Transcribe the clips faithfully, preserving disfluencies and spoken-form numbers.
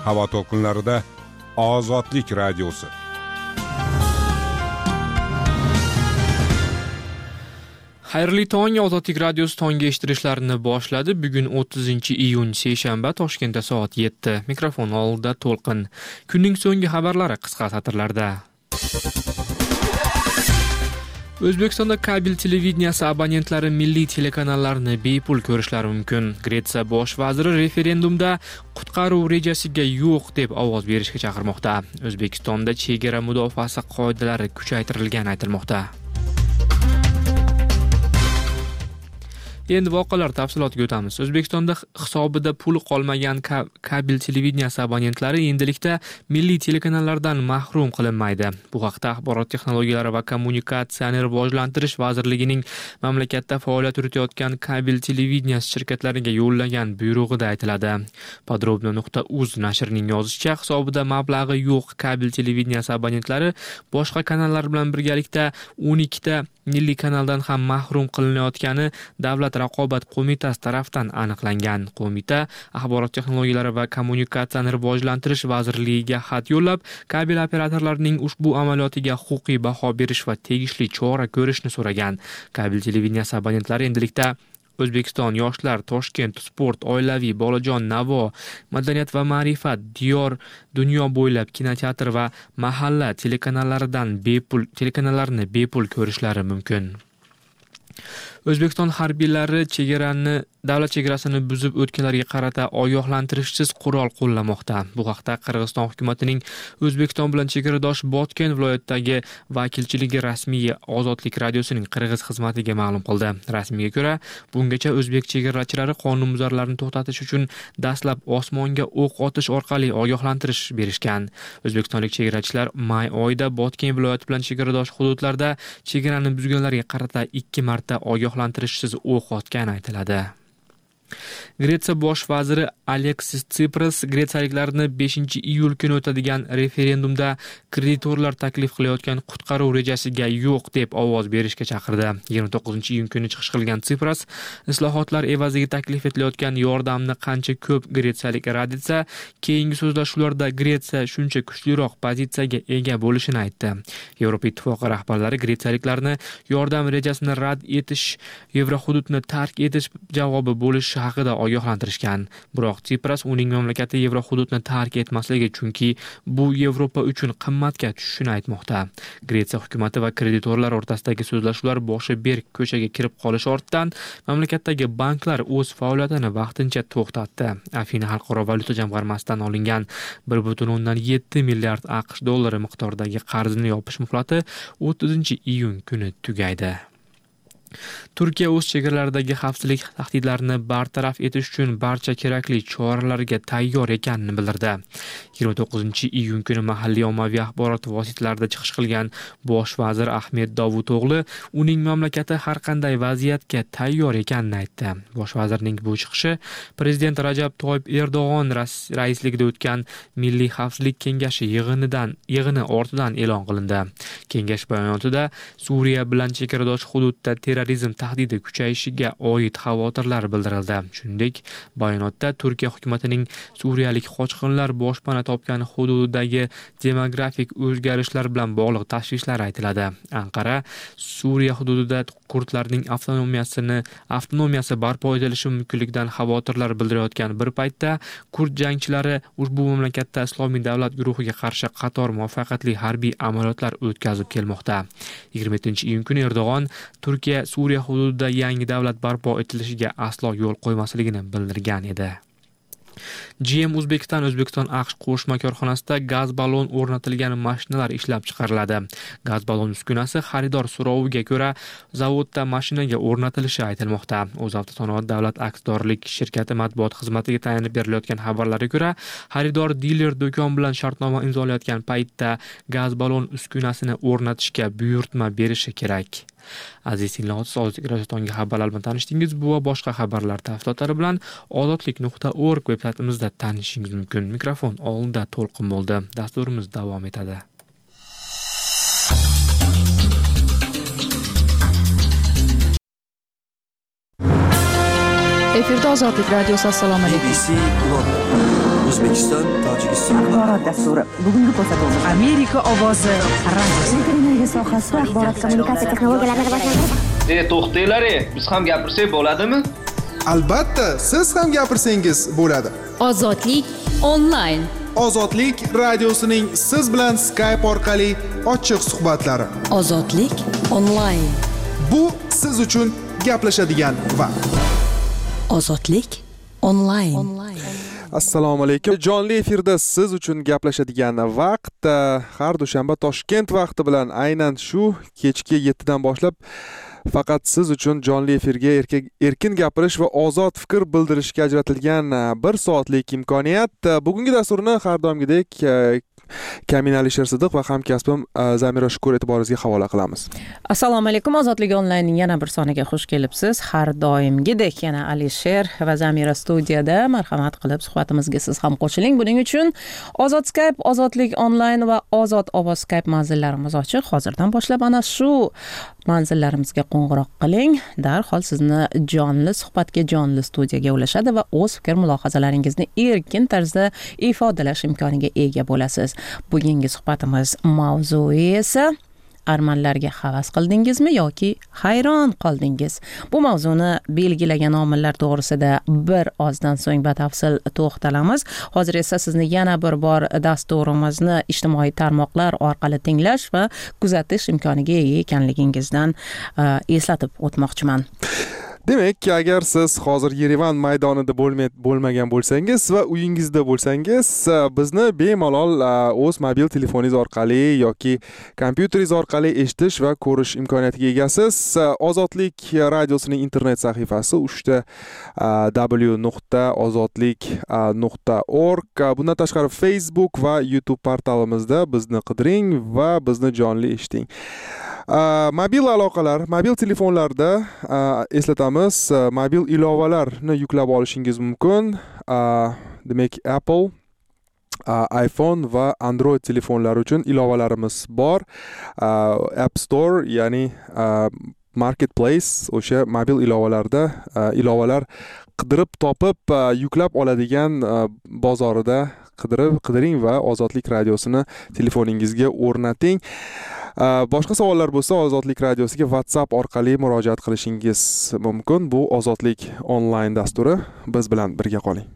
havo to'lqinlarida Ozodlik radiosi. Xayrli tong, Ozodlik radiosi tongi eshittirishlarini boshladi. Bugun o'ttizinchi iyun seshanba, Toshkentda soat yetti. Mikrofon oldida To'lqin. Kunning so'nggi xabarlari qisqa satrlarda. O'zbekistonda kabel televideniyasi abonentlari milliy telekanallarni bepul ko'rishlari mumkin. Gretsiya bosh vaziri referendumda qutqaruv rejasiga yo'q deb ovoz berishga chaqirmoqda. O'zbekistonda chegara mudofaasi qoidalari kuchaytirilgani aytilmoqda. Endi voqealar tafsilotiga o'tamiz. O'zbekistonda hisobida pul qolmagan kabel televideniyasi abonentlari endilikda milliy telekanallardan mahrum qilinmaydi. Bu haqda Axborot texnologiyalari va kommunikatsiyani rivojlantirish vazirligining mamlakatda faoliyat yuritayotgan kabel televideniyasi shirkatlariga yo'llagan buyrug'ida aytiladi. Podrobno nuqta uz nashrining yozishicha, hisobida mablag'i yo'q kabel televideniyasi abonentlari boshqa kanallar bilan birgalikda o'n ikkita milliy kanaldan ham mahrum qilinayotgani Davlat raqobat qo'mitasi tomonidan aniqlangan. Qo'mita Axborot texnologiyalari va kommunikatsiyani rivojlantirish vazirligiga xat yo'llab, kabel operatorlarining ushbu amaliyotiga huquqiy baho berish va tegishli chora ko'rishni so'ragan. Kabel televideniyasi abonentlari endilikda O'zbekiston, Yoshlar, Toshkent, Sport, Oilaviy, Bolajon, Navo, Madaniyat va Ma'rifat, Diyor, dunyo bo'ylab kinoteatr va mahalla telekanallaridan bepul telekanallarni bepul ko'rishlari mumkin. O'zbekiston harbiylari chegarani davlat chegarasini buzib o'tganlarga qarata ogohlantirishsiz qurol qo'llamoqda. Bu haqda Qirg'iziston hukumatining O'zbekiston bilan chegaradosh Botken viloyatidagi vakilchiligi rasmiy Ozodlik radiosining qirg'iz xizmatiga ma'lum qildi. Rasmiyga ko'ra, bungacha o'zbek chegarachilari qonunbuzarlarni to'xtatish uchun dastlab osmonga o'q otish orqali ogohlantirish berishgan. O'zbekistonlik chegarachilar may oyida Botken viloyati bilan chegaradosh hududlarda chegarani buzganlarga qarata ikki marta ogohlantirishsiz o'q otgani aytiladi. Gretsiya bosh vaziri Aleksis Tsipras gretsiyaliklarni beshinchi iyul kuni o'tadigan referendumda kreditorlar taklif qilayotgan qutqaruv rejasiga yo'q deb ovoz berishga chaqirdi. yigirma to'qqizinchi iyun kuni chiqish qilgan Tsipras islohotlar evaziga taklif etilayotgan yordamni qancha ko'p gretsiyalik rad etsa, keyingi so'zlashuvlarda Gretsiya shuncha kuchliroq pozitsiyaga ega bo'lishini aytdi. Yevropa Ittifoqi rahbarlari gretsiyaliklarni yordam rejasini rad etish, Yevrohududni tark etish javobi bo'lishi haqida ogohlantirishgan. Biroq Tsipras uning mamlakati Yevrohududni tark etmasligi, chunki bu Yevropa uchun qimmatga tushishini aytmoqda. Gretsiya hukumati va kreditorlar o'rtasidagi so'zlashuvlar boshi berk ko'chaga kirib qolish ortidan mamlakatdagi banklar o'z faoliyatini vaqtincha to'xtatdi. Afina Xalqaro valyuta jamg'armasidan olingan bir butun o'ndan yetti milliard AQSh dollari miqdoridagi qarzini yopish muhlati o'ttizinchi iyun kuni tugaydi. Turkiya o'z chegaralaridagi xavfsizlik tahdidlarini bartaraf etish uchun barcha kerakli choralarga tayyor ekanini bildirdi. yigirma to'qqizinchi iyun kuni mahalliy ommaviy axborot vositalarida chiqish qilgan bosh vazir Ahmet Davuto'g'li uning mamlakati har qanday vaziyatga tayyor ekanini aytdi. Bosh vazirning bu chiqishi prezident Rajab Toyyib Erdo'g'on raisligida o'tgan Milliy xavfsizlik kengashi yig'inidan yig'ini ortidan e'lon qilindi. Kengash bayonotida Suriya bilan chegaradosh hududda terrorizm tahdidi kuchayishiga oid xavotirlar bildirildi. Shuningdek, bayonotda Turkiya hukumatining suriyalik qochqinlar boshpana topgan hududidagi demografik o'zgarishlar bilan bog'liq tashvishlari aytiladi. Anqara Suriya hududida kurdlarning avtonomiyasini avtonomiyasi barpo etilishi mumkinligidan xavotirlar bildirayotgan bir paytda kurd jangchilari ushbu mamlakatda Islomiy davlat guruhiga qarshi qator muvaffaqiyatli harbiy amaliyotlar o'tkazib kelmoqda. yigirma yettinchi iyun kuni Erdo'g'on Turkiya Suriya hududida yangi davlat barpo etilishiga aslo yo'l qo'ymasligini bildirgan edi. G M Uzbekistan O'zbekiston AQSh qo'shma korxonasida gaz ballon o'rnatilgan mashinalar ishlab chiqariladi. Gaz ballon uskunasi xaridor so'roviga ko'ra zavodda mashinaga o'rnatilishi aytilmoqda. O'zavtosanoat davlat aksiyadorlik shirkati matbuot xizmatiga tayanib berilayotgan xabarlarga ko'ra, xaridor diler do'kon bilan shartnoma imzolayotgan paytda gaz ballon uskunasini o'rnatishga buyurtma berishi kerak. Aziz tinglovchi, Ozodlik radio tongi xabarlar bilan tanishdingiz. Bu va boshqa xabarlar tafsilotlari bilan ozodlik nuqta org veb-saytimizda tanishishingiz mumkin. Mikrofon oldida To'lqin bo'ldi. Dasturimiz davom etadi. Efirda Ozodlik radiosi. Assalomu alaykum. O'zbekiston, Tojikiston axborot dasturi. Bugungi ko'rsatuvimiz Amerika ovozi radio. Televiziya sohasida axborot kommunikatsiya texnologiyalarini rivojlantirish. E, to'xtanglar, biz ham gapirsak bo'ladimi? Albatta, siz ham gapirsangiz bo'ladi. Ozodlik onlayn. Ozodlik radiosining siz bilan Skype orqali ochiq suhbatlari. Ozodlik onlayn. Bu siz uchun gaplashadigan vaqt. Ozodlik onlayn. Assalomu alaykum. Jonli efirda siz uchun gaplashadigan vaqt har dushanba Toshkent vaqti bilan aynan shu kechki yettidan boshlab faqat siz uchun jonli efirga erkin gapirish va ozod fikr bildirishga ajratilgan bir soatlik imkoniyat. Bugungi dasturni har doimgidek Kamin Alisher Sidiq va hamkasbim Zamira Shukur e'tiboringizga havola qilamiz. Assalomu alaykum. Ozodlik onlaynning yana bir soniga xush kelibsiz. Har doimgidek yana Alisher va Zamira studiyada. Marhamat qilib suhbatimizga siz ham qo'shiling. Buning uchun Ozod Skype, Ozodlik onlayn va Ozod ovoz Skype manzillarimiz ochiq. Hozirdan boshlab ana shu manzillarimizga qo'ng'iroq qiling. Darhol sizni jonli suhbatga, jonli studiyaga ulashadi va o'z fikr mulohazalaringizni erkin tarzda ifodalash imkoniga ega bo'lasiz. Bugungi suhbatimiz mavzui esa armanlarga havas qildingizmi yoki hayron qoldingiz? Bu mavzuni belgilagan omillar to'g'risida bir ozdan so'ng batafsil to'xtalamiz. Hozir esa sizni yana bir bor dasturimizni ijtimoiy tarmoqlar orqali tinglash va kuzatish imkoniga ega ekanligingizdan uh, eslatib o'tmoqchiman. Demak, agar siz hozir Yerevan maydonida bo'lmagan bo'lsangiz va uyingizda bo'lsangiz, bizni bemalol o'z mobil telefoningiz orqali yoki kompyuteringiz orqali eshitish va ko'rish imkoniyatiga egasiz. Ozodlik radiosining internet sahifasi uchta w nuqta ozodlik nuqta org. Bundan tashqari Facebook va YouTube portalimizda bizni qidiring va bizni jonli eshiting. Uh, mobil aloqalar, mobil telefonlarda uh, eslatamiz, uh, mobil ilovalarni yuklab olishingiz mumkin. Uh, demak, Apple, uh, iPhone va Android telefonlar uchun ilovalarimiz bor. Uh, App Store, ya'ni uh, Marketplace, o'sha mobil ilovalarda uh, ilovalar qidirib topib uh, yuklab oladigan uh, bozorida qidirib qidiring va Ozodlik radiosini telefoningizga o'rnating. Boshqa savollar bo'lsa, Ozodlik radiosiga WhatsApp orqali murojaat qilishingiz mumkin. Bu Ozodlik onlayn dasturi. Biz bilan birga qoling.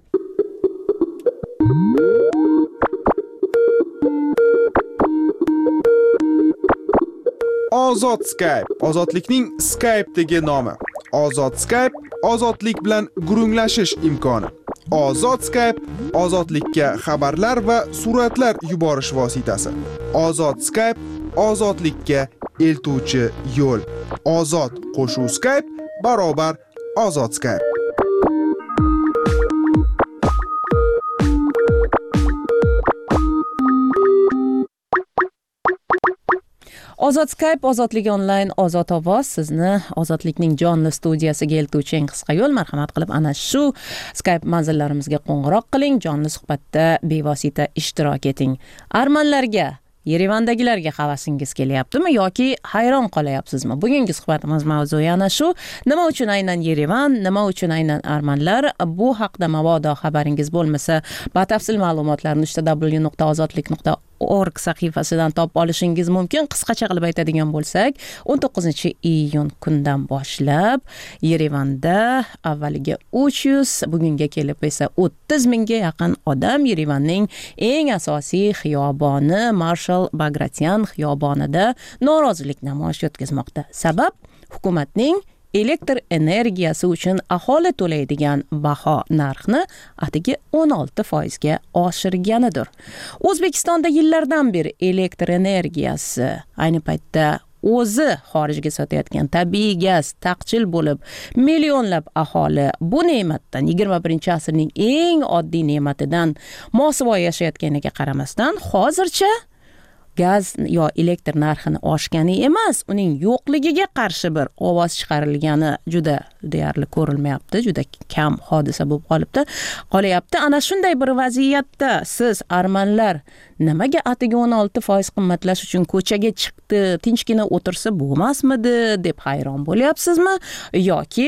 Ozod Skype, ozodlikning Skype'dagi nomi. Ozod Skype, ozodlik bilan gurunglashish imkoni. Ozod Skype, ozodlikka xabarlar va suratlar yuborish vositasi. Ozod Skype, ozodlikka eltuvchi yo'l. Ozod qo'shuv Skype barobar Ozod Skype. Ozod Skype, Ozodlik onlayn, Ozod ovoz sizni Ozodlikning jonli studiyasiga eltuvchi eng qisqa yo'l. Marhamat qilib ana shu Skype manzillarimizga qo'ng'iroq qiling, jonli suhbatda bevosita ishtirok eting. Armanlarga, Yerevandagilarga havasingiz kelyaptimi yoki hayron qolayapsizmi? Bugungi suhbatimiz mavzui ana shu. Nima uchun aynan Yerevan, nima uchun aynan armanlar? Bu haqda mabodo xabaringiz bo'lmasa, batafsil ma'lumotlarni uchta w nuqta ozodlik nuqta org sahifasidan topib olishingiz mumkin. Qisqacha qilib aytadigan bo'lsak, o'n to'qqizinchi iyun kundan boshlab Yerevanda avvaliga uch yuz, bugunga kelib esa o'ttiz mingga yaqin odam Yerevanning eng asosiy xiyoboni Marshal Bagratyan xiyobonida norozilik namoyishi o'tkazmoqda. Sabab hukumatning elektr energiyasi uchun aholi to'laydigan baho narxni atigi o'n olti foizga oshirganidir. O'zbekistonda yillardan beri elektr energiyasi ayni paytda o'zi xorijga sotayotgan tabiiy gaz taqchil bo'lib, millionlab aholi bu ne'matdan, yigirma birinchi asrning eng oddiy ne'matidan mosuvo yashayotganiga qaramasdan, hozircha gaz yo elektr narxini oshgani emas, uning yo'qligiga qarshi bir ovoz chiqarilgani juda deyarli ko'rilmayapti, juda kam hodisa bo'lib qolibdi. Qolyapti. Ana shunday bir vaziyatda siz armanlar nimaga atigi o'n olti foiz qimmatlash uchun ko'chaga chiqdi, tinchgina o'tirsa bo'lmasmidi deb hayron bo'lyapsizmi yoki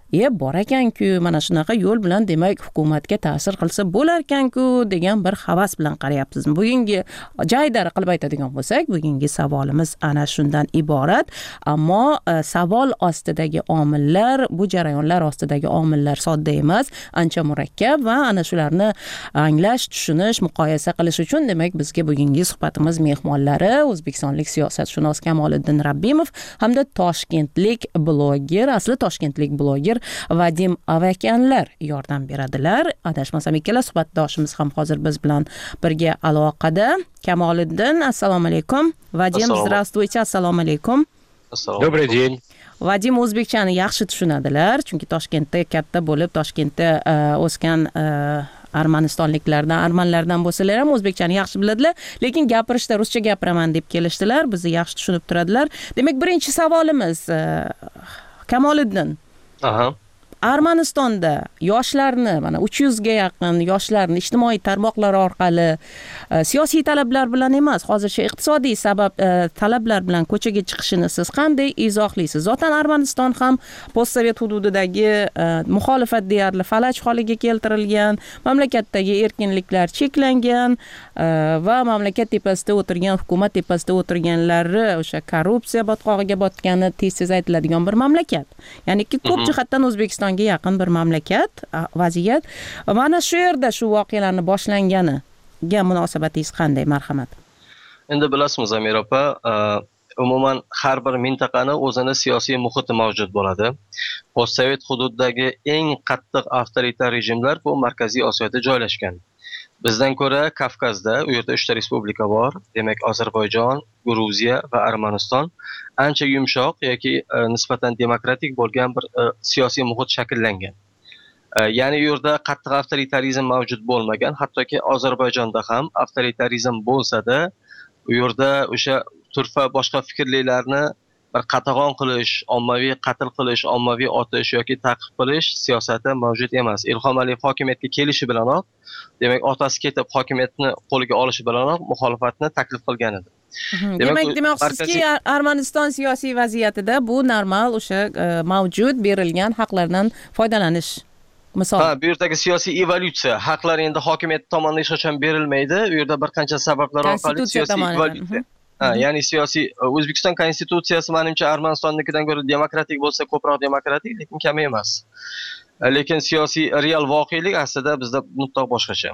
e bor ekan-ku, mana shunaqa yo'l bilan demak hukumatga ta'sir qilsa bo'lar ekan-ku degan bir havas bilan qarayapsizmi? Bugungi joydari qilib aytadigan bo'lsak, bugungi savolimiz ana shundan iborat. Ammo savol ostidagi omillar, bu jarayonlar ostidagi omillar sodda emas, ancha murakkab va ana shularni anglash, tushunish, muqoyasa qilish uchun demak bizga bugungi suhbatimiz mehmonlari o'zbekistonlik siyosatshunos Kamoliddin Rabbimov hamda toshkentlik bloger, asli toshkentlik bloger Vadim Avakanlar yordam beradilar. Adashmasam ikkala suhbatdoshimiz ham hozir biz bilan birga aloqada. Kamoliddin, assalomu alaykum. Vadim, здравствуйте, assalomu alaykum. Добрый день. Vadim o'zbekchani yaxshi tushunadilar, chunki Toshkentda katta bo'lib, Toshkentda o'sgan armanistonliklardan, armanlardan bo'lsalar ham o'zbekchani yaxshi biladilar, lekin gapirishda ruscha gapiraman deb kelishdilar, bizni yaxshi tushunib turadilar. Demak, birinchi savolimiz Kamoliddin. Aha. Armanistonda yoshlarni, mana uch yuz ga yaqin yoshlarni ijtimoiy tarmoqlar orqali siyosiy talablar bilan emas, hozircha iqtisodiy sabab talablar bilan ko'chaga chiqishini siz qanday izohlaysiz? Zotan Armaniston ham postsovet hududidagi muxolifat deyarli falaj holiga keltirilgan, mamlakatdagi erkinliklar cheklangan va mamlakat tepasida o'tirgan, hukumat tepasida o'tirganlari o'sha korrupsiya botqog'iga botgani tez-tez aytiladigan bir mamlakat. Ya'ni ko'p jihatdan O'zbekiston yaqin bir mamlakat, vaziyat. Mana shu yerda shu voqealarni boshlanganiga munosabatingiz qanday, marhamat? Endi bilasizmi, Zamir opa, umuman har bir mintaqani o'zini siyosiy muhiti mavjud bo'ladi. Postsovet hududdagi eng qattiq avtoritar rejimlar bu Markaziy Osiyoda joylashgan. Bizdan ko'ra Kavkazda, u yerda uchta respublika bor, demak Ozarbayjon, Gruziya va Armaniston ancha yumshoq yoki nisbatan demokratik bo'lgan bir siyosiy muhit shakllangan. Ya'ni u yerda qattiq avtoritarizm mavjud bo'lmagan, hattoki Ozarbayjonda ham avtoritarizm bo'lsa-da, u yerda o'sha turfa boshqa fikrlilarni bir qatag'on qilish, ommaviy qatl qilish, ommaviy otish yoki ta'qib qilish siyosati mavjud emas. Ilhom Aliyev hokimiyatga kelishi bilanoq, demak otasi ketib hokimiyatni qo'liga olishi bilanoq muxolifatni taklif qilgan edi. Demak, demoqchisiz-ki, Armaniston siyosiy vaziyatida bu normal o'sha mavjud berilgan haqlardan foydalanish misol. Ha, bu yerdagi siyosiy evolyutsiya, haqlar endi hokimiyat tomonidan hech qachon berilmaydi. U yerda bir qancha sabablar orqali siyosiy evolyutsiya. Ha, ya'ni siyosiy O'zbekiston konstitutsiyasi menimcha Armanistonnikidan ko'ra demokratik bo'lsa, ko'proq demokratik, lekin kam emas. Lekin siyosiy real voqelik aslida bizda mutlaq boshqacha.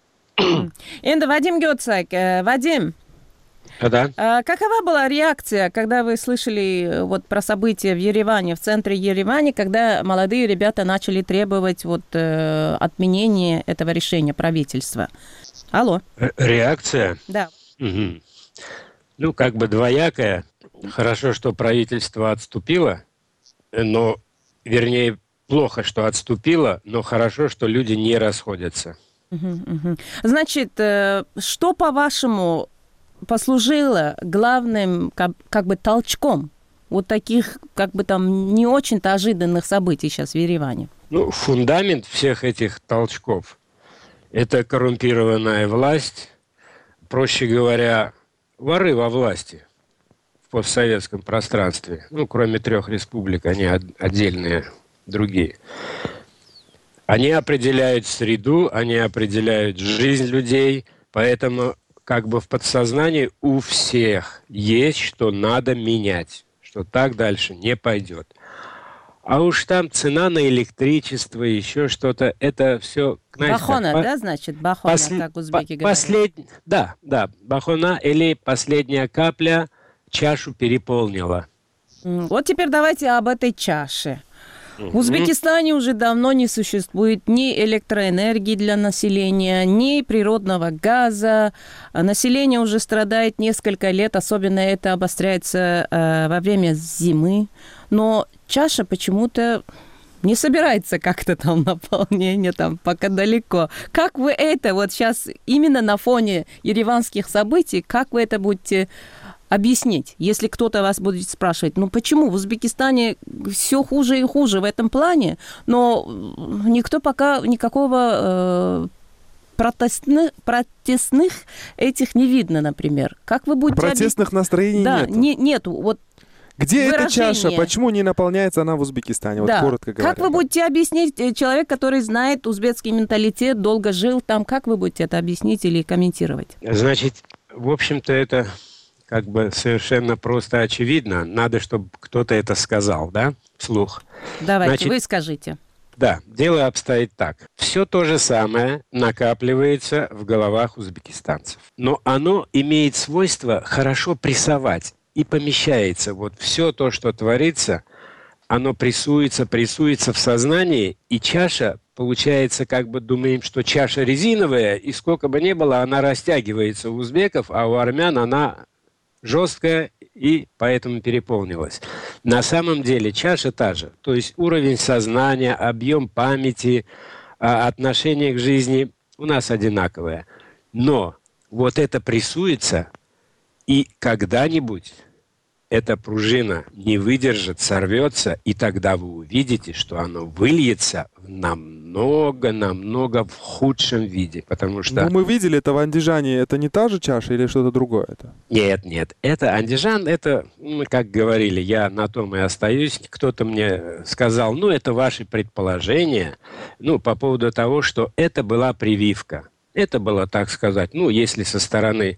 Endi Vadimga o'tsak, Vadim, Да. Какова была реакция, когда вы слышали вот про события в Ереване, в центре Еревана, когда молодые ребята начали требовать вот э, отменения этого решения правительства? Алло. Реакция? Да. Угу. Ну, как бы двоякая. Хорошо, что правительство отступило, но, вернее, плохо, что отступило, но хорошо, что люди не расходятся. Угу, угу. Значит, э, что, по-вашему, послужило главным как, как бы толчком вот таких как бы там не очень-то ожиданных событий сейчас в Ереване? Ну, фундамент всех этих толчков – это коррумпированная власть, проще говоря, воры во власти в постсоветском пространстве. Ну, кроме трех республик, они отдельные, другие. Они определяют среду, они определяют жизнь людей, поэтому как бы в подсознании у всех есть, что надо менять, что так дальше не пойдет. А уж там цена на электричество, еще что-то, это все... Знаете, бахона, как, да, значит? Бахона, посл... как узбеки говорят. Послед... Да, да, бахона или последняя капля чашу переполнила. Вот теперь давайте об этой чаше. В Узбекистане уже давно не существует ни электроэнергии для населения, ни природного газа. Население уже страдает несколько лет, особенно это обостряется э, во время зимы. Но чаша почему-то не собирается как-то там наполнение, там пока далеко. Как вы это вот сейчас именно на фоне ереванских событий, как вы это будете объяснить, если кто-то вас будет спрашивать, ну почему в Узбекистане все хуже и хуже в этом плане, но никто пока никакого э, протестных, протестных этих не видно, например. Как вы будете... Протестных объ... настроений да, нету. Не, нету. Вот Где эта выражение. чаша? Почему не наполняется она в Узбекистане? Да. Вот коротко говоря. Как вы будете объяснить, э, человек, который знает узбекский менталитет, долго жил там, как вы будете это объяснить или комментировать? Значит, в общем-то, это как бы совершенно просто очевидно. Надо, чтобы кто-то это сказал, да, вслух. Давайте, Значит, вы скажите. Да, дело обстоит так. Все то же самое накапливается в головах узбекистанцев. Но оно имеет свойство хорошо прессовать и помещается. Вот все то, что творится, оно прессуется, прессуется в сознании, и чаша, получается, как бы думаем, что чаша резиновая, и сколько бы ни было, она растягивается у узбеков, а у армян она жесткая и поэтому переполнилась. На самом деле чаша та же. То есть уровень сознания, объем памяти, отношение к жизни у нас одинаковое. Но вот это прессуется, и когда-нибудь эта пружина не выдержит, сорвется, и тогда вы увидите, что оно выльется в намного-намного в худшем виде, потому что... Ну, мы видели это в Андижане, это не та же чаша или что-то другое? Это? Нет, нет, это Андижан, это, ну, как говорили, я на том и остаюсь, кто-то мне сказал, ну, это ваши предположения, ну, по поводу того, что это была прививка. Это было, так сказать, ну, если со стороны...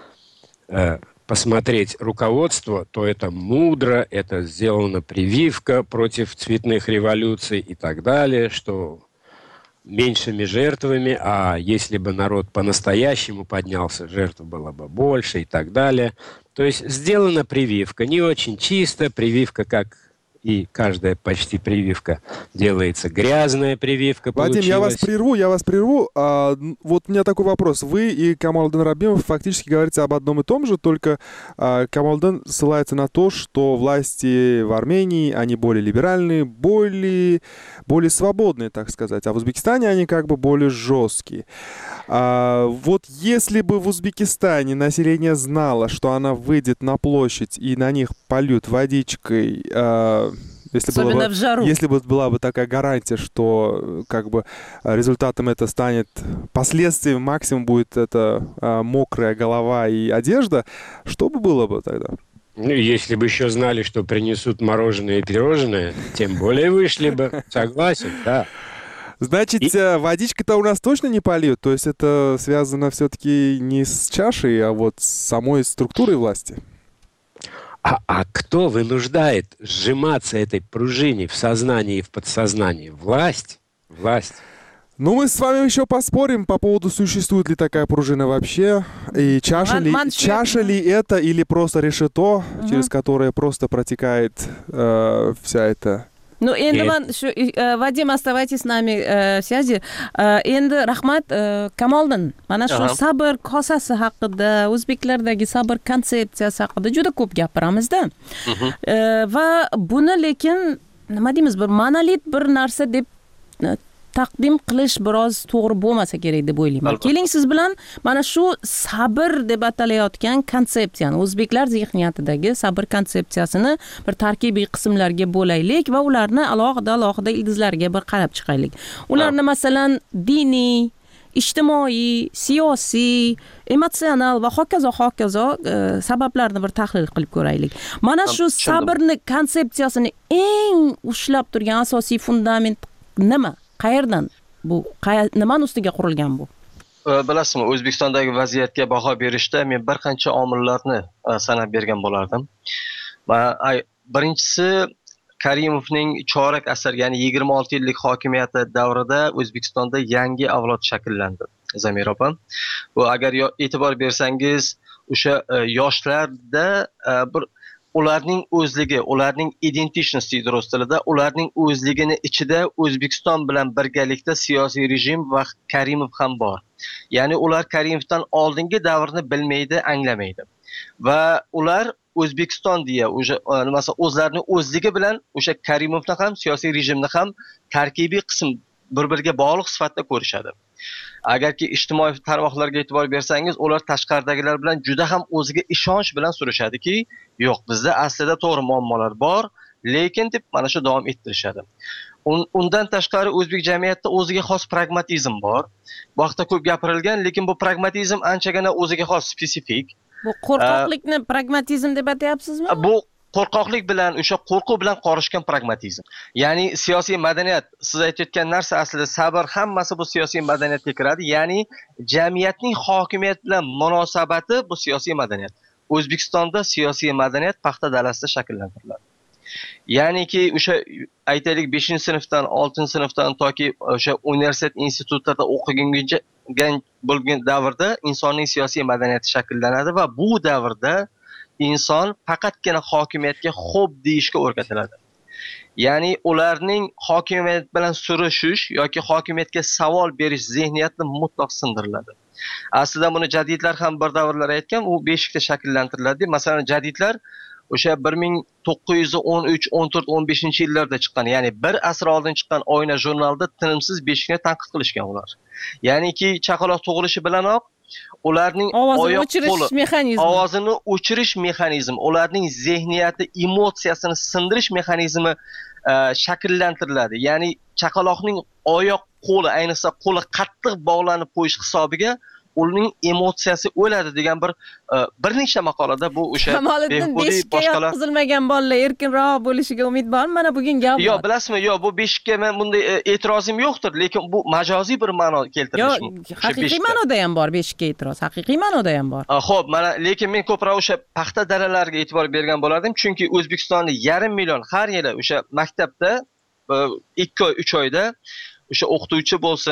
Э, посмотреть руководство, то это мудро, это сделана прививка против цветных революций и так далее, что меньшими жертвами, а если бы народ по-настоящему поднялся, жертв было бы больше и так далее. То есть сделана прививка, не очень чисто, прививка как... И каждая почти прививка делается грязная прививка. Вадим, получилась. я вас прерву, я вас прерву. А, вот у меня такой вопрос. Вы и Камалдин Рабимов фактически говорите об одном и том же, только а, Камалдин ссылается на то, что власти в Армении, они более либеральные, более, более свободные, так сказать. А в Узбекистане они как бы более жесткие. А, вот если бы в Узбекистане население знало, что она выйдет на площадь и на них польют водичкой... А, Если Особенно бы, в жару. Если бы была бы такая гарантия, что как бы результатом это станет, последствием максимум будет это а, мокрая голова и одежда, что бы было бы тогда? Ну, если бы еще знали, что принесут мороженое и пирожное, тем более вышли бы. Согласен, да. Значит, и... водичка-то у нас точно не польют? То есть это связано все-таки не с чашей, а вот с самой структурой власти? А, а кто вынуждает сжиматься этой пружине в сознании и в подсознании? Власть. Власть. Ну, мы с вами еще поспорим по поводу, существует ли такая пружина вообще, и чаша, Ман- ли, маншет. чаша ли это, или просто решето, угу. через которое просто протекает э, вся эта... Ну, endi man shu Vadim, оставайтесь с нами в связи. Endi rahmat Kamoliddin. Mana shu sabr kosasi haqida, o'zbeklardagi sabr konsepsiyasi haqida juda ko'p gapiramizda. Va buni lekin nima deymiz, bir monolit bir narsa deb taqdim qilish biroz to'g'ri bo'lmasa kerak deb o'ylayman. Keling siz bilan mana shu sabr deb atalayotgan konsepsiyani, o'zbeklar zehniyatidagi sabr konsepsiyasini bir tarkibiy qismlarga bo'laylik va ularni alohida-alohida ildizlariga bir qarab chiqaylik. Ularni masalan diniy, ijtimoiy, siyosiy, emotsional va hokazo hokazo e, sabablarni bir tahlil qilib ko'raylik. Mana shu sabrni konsepsiyasini eng ushlab turgan asosiy fundament nima? Qayerdan bu? Nimani ustiga qurilgan bu? Bilasizmi, O'zbekistondagi vaziyatga baho berishda men bir qancha omillarni sanab bergan bo'lardim. Birinchisi, Karimovning chorak asr, ya'ni yigirma olti yillik hokimiyati davrida O'zbekistonda yangi avlod shakllandi. Zamir opa, bu agar e'tibor bersangiz, o'sha yoshlarda bir ularning o'zligi, ularning identity deydi rus tilida, ularning o'zligini ichida O'zbekiston bilan birgalikda siyosiy rejim va Karimov ham bor. Ya'ni ular Karimovdan oldingi davrni bilmaydi, anglamaydi. Va ular O'zbekiston deya o'sha nimasi o'zlarining o'zligi bilan o'sha Karimovni ham, siyosiy rejimni ham tarkibiy qism bir-biriga bog'liq sifatida ko'rishadi. Agarki ijtimoiy tarmoqlarga e'tibor bersangiz, ular tashqaridagilar bilan juda ham o'ziga ishonch bilan surishadiki, yo'q, bizda aslida to'g'ri muammolar bor, lekin deb mana shu davom ettirishadi. Undan tashqari o'zbek jamiyatida o'ziga xos pragmatizm bor. Bu haqda ko'p gapirilgan, lekin bu pragmatizm anchagina o'ziga xos spesifik. Bu qo'rqoqlikni pragmatizm deb atayapsizmi? Bu qo'rqoqlik bilan, o'sha qo'rquv bilan qorishgan pragmatizm. Ya'ni siyosiy madaniyat, siz aytayotgan narsa aslida sabr, hammasi bu siyosiy madaniyatga kiradi. Ya'ni jamiyatning hokimiyat bilan munosabati bu siyosiy madaniyat. O'zbekistonda siyosiy madaniyat paxta dalasida shakllantiriladi. Ya'niki o'sha aytaylik beshinchi sinfdan, oltinchi sinfdan toki o'sha universitet institutlarda o'qiguncha bo'lgan davrda insonning siyosiy madaniyati shakllanadi va bu davrda inson faqatgina hokimiyatga xo'p deyishga o'rgatiladi. Ya'ni ularning hokimiyat bilan so'rashish yoki hokimiyatga savol berish zihniyati mutlaq sindiriladi. Aslida buni jadidlar ham bir davrlar aytgan, u beshikda shakllantiriladi. Masalan, jadidlar o'sha bir ming to'qqiz yuz o'n uch, o'n to'rt, o'n beshinchi yillarda chiqqan, ya'ni bir asr oldin chiqqan Oyna jurnalida tinimsiz beshikni tanqid qilishgan ular. Ya'niki chaqaloq tug'ilishi bilanoq ularning ovozini o'chirish mexanizmi, ovozini o'chirish mexanizmi, ularning zehniyati, emotsiyasini sindirish mexanizmi shakllantiriladi. Ya'ni chaqaloqning oyoq qo'li, ayniqsa qo'li qattiq bog'lanib qo'yish hisobiga uning emotsiyasi o'ladi degan bir bir nechta maqolada bu o'sha Kamoliddin beshikka yotqizilmagan bolalar erkinroq bo'lishiga umid bormi? Mana bugun gap bor. Yo'q, bilasizmi? Yo'q, bu beshikka men bunday e'tirozim yo'qdir, lekin bu majoziy bir ma'no keltirish mumkin. Yo'q, haqiqiy ma'noda ham bor beshikka e'tiroz, haqiqiy ma'noda ham bor. Xo'p, mana lekin men ko'proq o'sha paxta dalalarga e'tibor bergan bo'lardim, chunki O'zbekistonda yarim million har yili o'sha maktabda ikki oy, uch oyda o'sha o'qituvchi bo'lsin,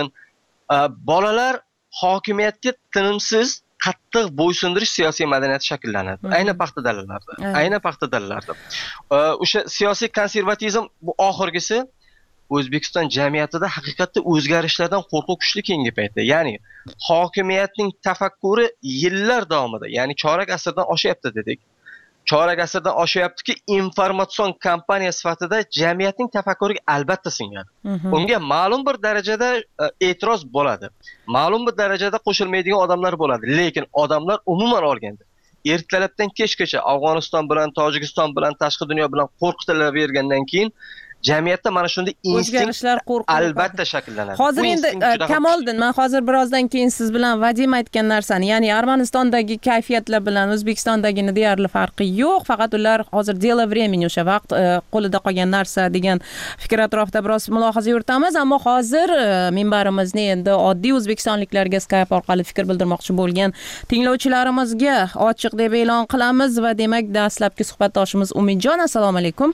bolalar hokimiyatga tinimsiz qattiq bo'ysundirish siyosiy madaniyati shakllanadi. Ayni paxta dalalarda. Ayni paxta dalalarda. O'sha siyosiy konservatizm bu oxirgisi O'zbekiston jamiyatida haqiqatda o'zgarishlardan qo'rquv kuchli keyingi paytda. Ya'ni hokimiyatning tafakkuri yillar davomida, ya'ni chorak asrdan oshyapti dedik. Chorak asrdan oshyaptiki, informatsion kompaniya sifatida jamiyatning tafakkuriga albatta singadi. Unga ma'lum bir darajada e'tiroz bo'ladi. Ma'lum bir darajada qo'shilmaydigan odamlar bo'ladi, lekin odamlar umuman olganda ertalabdan kechgacha Afg'oniston bilan, Tojikiston bilan, tashqi dunyo bilan qo'rqitilavergandan keyin jamiyatda mana shunday o'zgarishlar qo'rquv albatta shakllanadi. Hozir endi Kamoliddin, men hozir birozdan keyin siz bilan Vadim aytgan narsani, ya'ni Armanistondagi kayfiyatlar bilan O'zbekistondagini deyarli farqi yo'q, faqat ular hozir delo времени, o'sha vaqt qo'lida qolgan narsa degan fikr atrofida biroz mulohaza yuritamiz, ammo hozir minbarimizni endi oddiy o'zbekistonliklarga Skype orqali fikr bildirmoqchi bo'lgan tinglovchilarimizga ochiq deb e'lon qilamiz va demak dastlabki suhbatdoshimiz Umidjon, assalomu alaykum.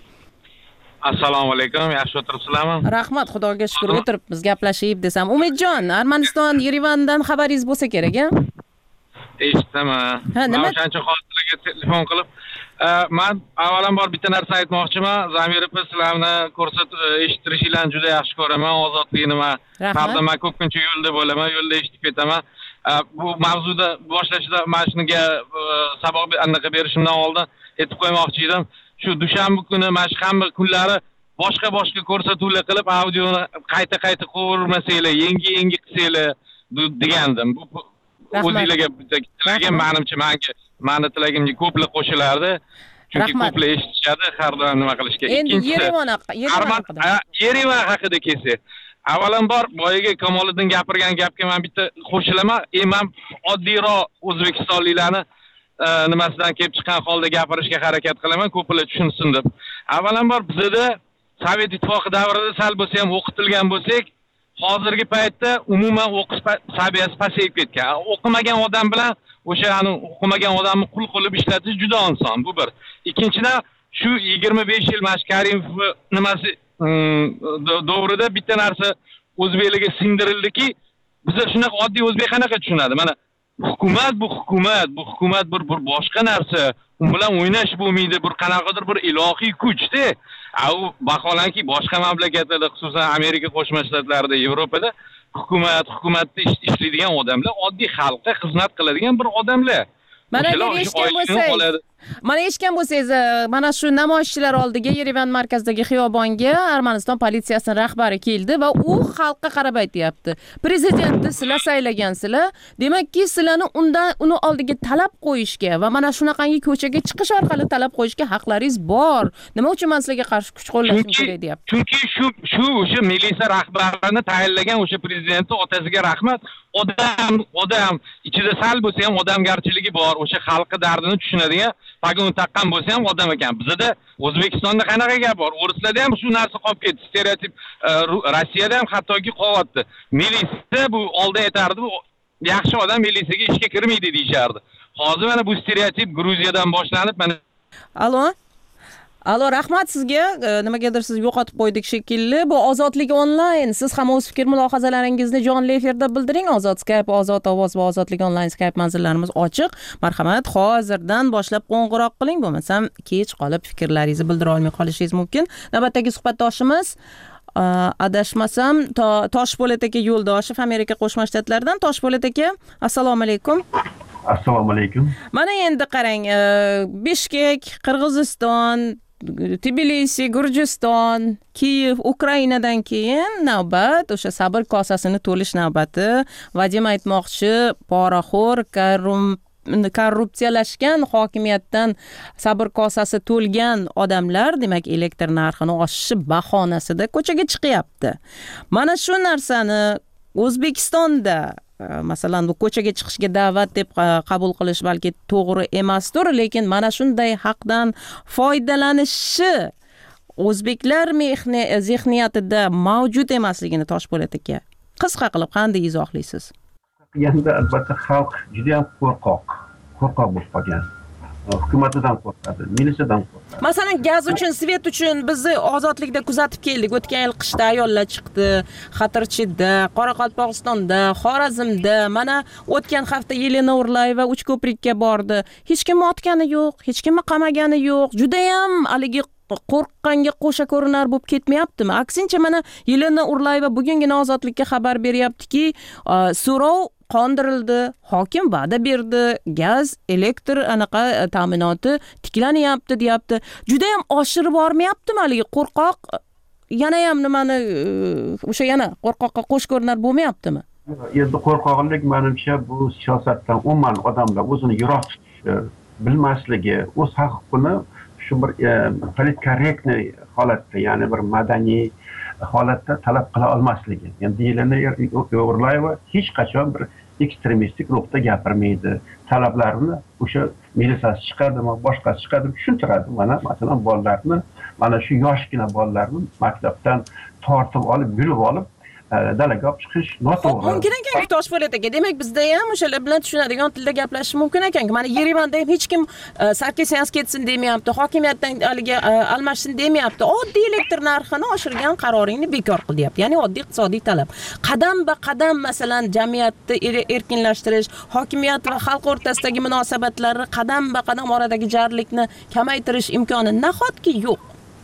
Assalomu alaykum, yaxshi o'tiribsizlarmi? Rahmat, Xudoga shukr, o'tiribmiz, gaplashib desam. Umidjon, Armaniston Yerevandan xabaringiz bo'lsa kerak-a? Eshitaman. Men o'shancha hozirga telefon qilib, men avvalambor bitta narsa aytmoqchiman. Zamirov sizlarni ko'rsatib eshittirishinglarni juda yaxshi ko'raman. Ozodlikni men har doim ko'pincha yo'lda bo'laman, yo'lda eshitib ketaman. Bu mavzuda boshlashda mana shunga saboq anaqa berishimdan oldin aytib qo'ymoqchi edim. Shu dushanba kuni, mana shu hamma kunlari boshqa-boshqa ko'rsatuvlar qilib, audioni qayta-qayta qo'ymasanglar, yangi-yangi qilsanglar degandim. Bu o'zingizlarga tilagim, menimcha menga, meni tilagimga ko'plar qo'shilardi. Chunki ko'plar eshitishadi, har doim nima qilishga. Endi Yerevan haqida. Yerevan haqida kelsa, avvalambor boyaga Kamoliddin gapirgan gapga men bitta qo'shilaman. E, men oddiyroq o'zbekistonliklarni nimasidan kelib chiqqan holda gapirishga harakat qilaman, ko'plar tushunsin deb. Avvalambor bizda Sovet ittifoqi davrida sal bo'lsa ham o'qitilgan bo'lsak, hozirgi paytda umuman o'qish saviyasi pasayib ketgan. O'qimagan odam bilan o'sha ani o'qimagan odamni qul qilib ishlatish juda oson, bu bir. Ikkinchidan, shu yigirma besh yil Mash Karimov nimasi davrida bitta narsa o'zbeklarga singdirildiki, bizlar shunaqa oddiy o'zbek qanaqa tushunadi? Mana hukumat bu hukumat, bu hukumat bir bir boshqa narsa. U bilan o'ynash bo'lmaydi, bir qanaqadir bir ilohiy kuchda. U vaholanki boshqa mamlakatlarda, xususan Amerika Qo'shma Shtatlarida, Yevropada hukumat, hukumatda ishlaydigan odamlar oddiy xalqqa xizmat qiladigan bir odamlar. Mana eshitgan bo'lsangiz, mana eshitgan bo'lsangiz, mana shu namoyishchilar oldiga Yerevan markazidagi xiyobonga Armaniston politsiyasining rahbari keldi va u xalqqa qarab aytayapti. Prezidentni sizlar saylagansizlar, demakki sizlarni undan uni oldiga talab qo'yishga va mana shunaqangi ko'chaga chiqish orqali talab qo'yishga haqlaringiz bor. Nima uchun men sizlarga qarshi kuch qo'llashim kerak deyapti. Chunki shu shu o'sha militsiya rahbarini tayinlagan o'sha prezidentning otasiga rahmat. Odam, odam ichida sal bo'lsa ham odamgarchiligi bor, o'sha xalqqa dardini tushunadigan pagon taqqan bo'lsa ham odam ekan. Bizda O'zbekistonda qanaqa gap bor? O'rislarda ham shu narsa qolib ketdi. Stereotip Rossiyada ham hattoki qolyapti. Militsiya bu oldin aytardi, bu yaxshi odam militsiyaga ishga kirmaydi deyishardi. Hozir mana bu stereotip Gruziyadan boshlanib mana Alo. Alo, rahmat sizga. Nimagadir siz yo'qotib qo'ydik shekilli. Bu Ozodlik onlayn. Siz ham o'z fikr mulohazalaringizni jonli efirda bildiring. Ozod Skype, Ozod ovoz va Ozodlik onlayn Skype manzillarimiz ochiq. Marhamat, hozirdan boshlab qo'ng'iroq qiling, bo'lmasam kech qolib fikrlaringizni bildira olmay qolishingiz mumkin. Navbatdagi suhbatdoshimiz adashmasam Toshpo'lat aka Yo'ldoshev, Amerika Qo'shma Shtatlaridan. Toshpo'lat aka, assalomu alaykum. Assalomu alaykum. Mana endi qarang, Bishkek, Qirg'iziston, Tbilisi, Gurjiston, Kiyev, Ukrainadan keyin navbat o'sha sabr kosasini to'lish navbati. Vadim aytmoqchi, poraxo'r, korrupsiyalashgan hokimiyatdan sabr kosasi to'lgan odamlar, demak, elektr narxini oshishi bahonasida ko'chaga chiqyapti. Mana shu narsani O'zbekistonda masalan bu ko'chaga chiqishga da'vat deb qabul qilish balki to'g'ri emasdir, lekin mana shunday haqdan foydalanishi o'zbeklar zehniyatida mavjud emasligini Toshpo'lat aka qisqa qilib qanday izohlaysiz? Endi albatta xalq juda ham qo'rqoq, qo'rqoq bo'lib qolgan. Hukumatidan qo'rqadi, militsiyadan qo'rqadi. Masalan, gaz uchun, svet uchun bizni ozodlikda kuzatib keldik. O'tgan yil qishda ayollar chiqdi, Xatirchida, Qoraqalpog'istonda, Xorazmda. Mana o'tgan hafta Yelena Urlayeva Uchko'prikka bordi. Hech kim otgani yo'q, hech kimni qamagani yo'q. Juda ham haligi qo'rqqanga qo'sha ko'rinar bo'lib ketmayaptimi? Aksincha mana Yelena Urlayeva bugungina Ozodlikka xabar beryaptiki, so'rov qondirildi, hokim va'da berdi, gaz, elektr anaqa ta'minoti tiklanyapti deyapti. Juda ham oshirib bormayaptimi haligi qo'rqoq? Yana ham nimani o'sha yana qo'rqoqqa qo'sh ko'rinar bo'lmayaptimi? Endi qo'rqoqlik menimcha bu siyosatdan umuman odamlar o'zini yiroq tutishi, bilmasligi, o'z huquqini shu bir politkorrektniy holatda, ya'ni bir madaniy holatda talab qila olmasligi. Endi Yelena Urlayeva hech qachon bir ekstremistik ruhda gapirmaydi. Talablarini o'sha militsiyasi chiqadimi, boshqasi chiqadimi tushuntiradi. Mana masalan bolalarni, mana shu yoshgina bolalarni maktabdan tortib olib, yurib olib dalaga olib chiqish noto'g'ri. Mumkin ekan Toshpo'lat aka. Demak, bizda ham o'shalar bilan tushunadigan tilda gaplashish mumkin ekan. Mana Yerevanda ham hech kim Sarkisyan ketsin demayapti, hokimiyatdan haligi almashsin demayapti. Oddiy elektr narxini oshirgan qaroringni bekor qil deyapti. Ya'ni oddiy iqtisodiy talab. Qadam ba qadam masalan jamiyatni erkinlashtirish, hokimiyat va xalq o'rtasidagi munosabatlarni qadam ba qadam oradagi jarlikni kamaytirish imkoni nahotki yo'q.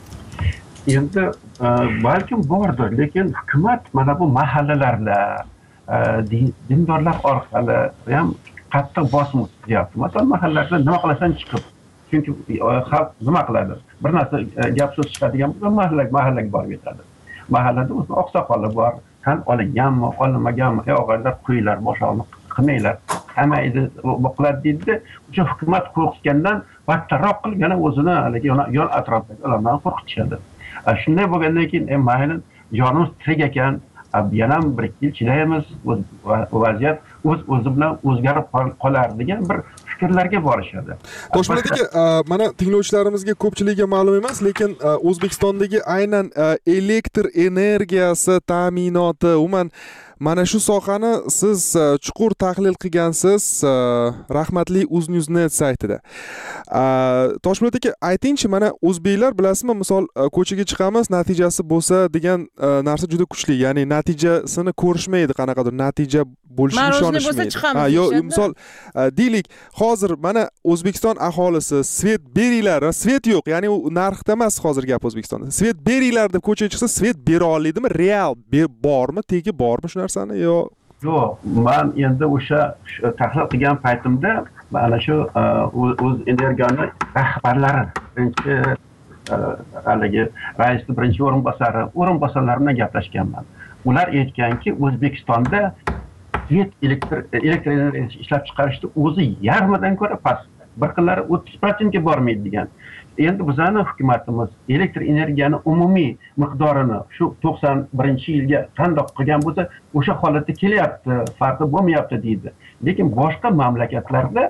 Endi balkim bordir, lekin hukumat mana bu mahallalarda dindorlar orqali ham qattiq bosim o'tkazyapti. Masalan, mahallalarda nima qilasan chiqib. Chunki xalq nima qiladi? Bir narsa gap so'z chiqadigan bo'lsa, mahallaga mahallaga borib yetadi. Mahallada o'z oqsoqoli bor, tan olinganmi, olinmaganmi, og'aylar qo'yinglar, boshog'ini qilmanglar, hamaydi qiladi deydi. O'sha hukumat qo'rqitgandan battarroq qilib yana o'zini haligi yon atrofdagi odamlarni qo'rqitishadi. Shunday bo'lgandan keyin mayli jonimiz tirik ekan, yana bir ikki yil chidaymiz, vaziyat o'z o'zi bilan o'zgarib qolar degan bir fikrlarga borishadi. Toshpo'lat aka, mana tinglovchilarimizga ko'pchiligiga ma'lum emas, lekin O'zbekistondagi aynan elektr energiyasi ta'minoti, umuman mana shu sohani siz chuqur tahlil qilgansiz, rahmatli UzNewsNet saytida. Toshpo'lat aka, aytingchi, mana o'zbeklar bilasizmi, misol ko'chaga chiqamiz, natijasi bo'lsa degan narsa juda kuchli. Ya'ni natijasini ko'rishmaydi, qanaqadir natija bo'lishiga ishonishmaydi. Ha, yo, misol deylik, hozir mana O'zbekiston aholisi svet beringlar, svet yo'q, ya'ni u narxda emas hozir gap O'zbekistonda. Svet beringlar deb ko'chaga chiqsa, svet bera oladimi? Real bormi, tegi bormi shu narsani yo? Yo'q, men endi o'sha tahlil qilgan paytimda mana shu o'z energiyani rahbarlari, birinchi haligi raisning birinchi o'rinbosari, o'rinbosarlar bilan gaplashganman. Ular aytganki, O'zbekistonda svet elektr elektr energiyasi ishlab chiqarishda o'zi yarmidan ko'ra past, bir qillari o'ttiz prosentga bormaydi degan. Endi bizning hukumatimiz elektr energiyani umumiy miqdorini shu to'qson birinchi yilga qandoq qilgan bo'lsa, o'sha holatda kelyapti, farqi bo'lmayapti deydi. Lekin boshqa mamlakatlarda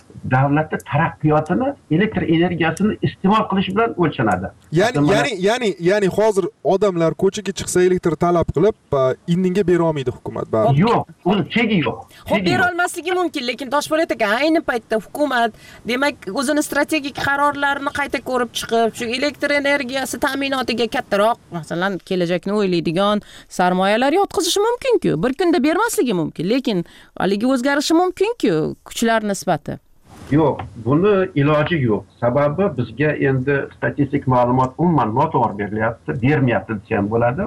davlatda taraqqiyotini elektr energiyasini iste'mol qilish bilan o'lchanadi. Ya'ni ya'ni ya'ni ya'ni hozir odamlar ko'chaga chiqsa elektr talab qilib indinga bera olmaydi hukumat. Yo'q, uni chegi yo'q. Xo'p, bera olmasligi mumkin, lekin Toshpo'lat aka ayni paytda hukumat demak o'zini strategik qarorlarini qayta ko'rib chiqib, shu elektr energiyasi ta'minotiga kattaroq, masalan, kelajakni o'ylaydigan sarmoyalar yotqizishi mumkin-ku. Bir kunda bermasligi mumkin, lekin haligi o'zgarishi mumkin-ku kuchlar nisbati. Yo'q, buni iloji yo'q. Sababi bizga endi statistik ma'lumot umuman noto'g'ri berilyapti, bermayapti desam bo'ladi.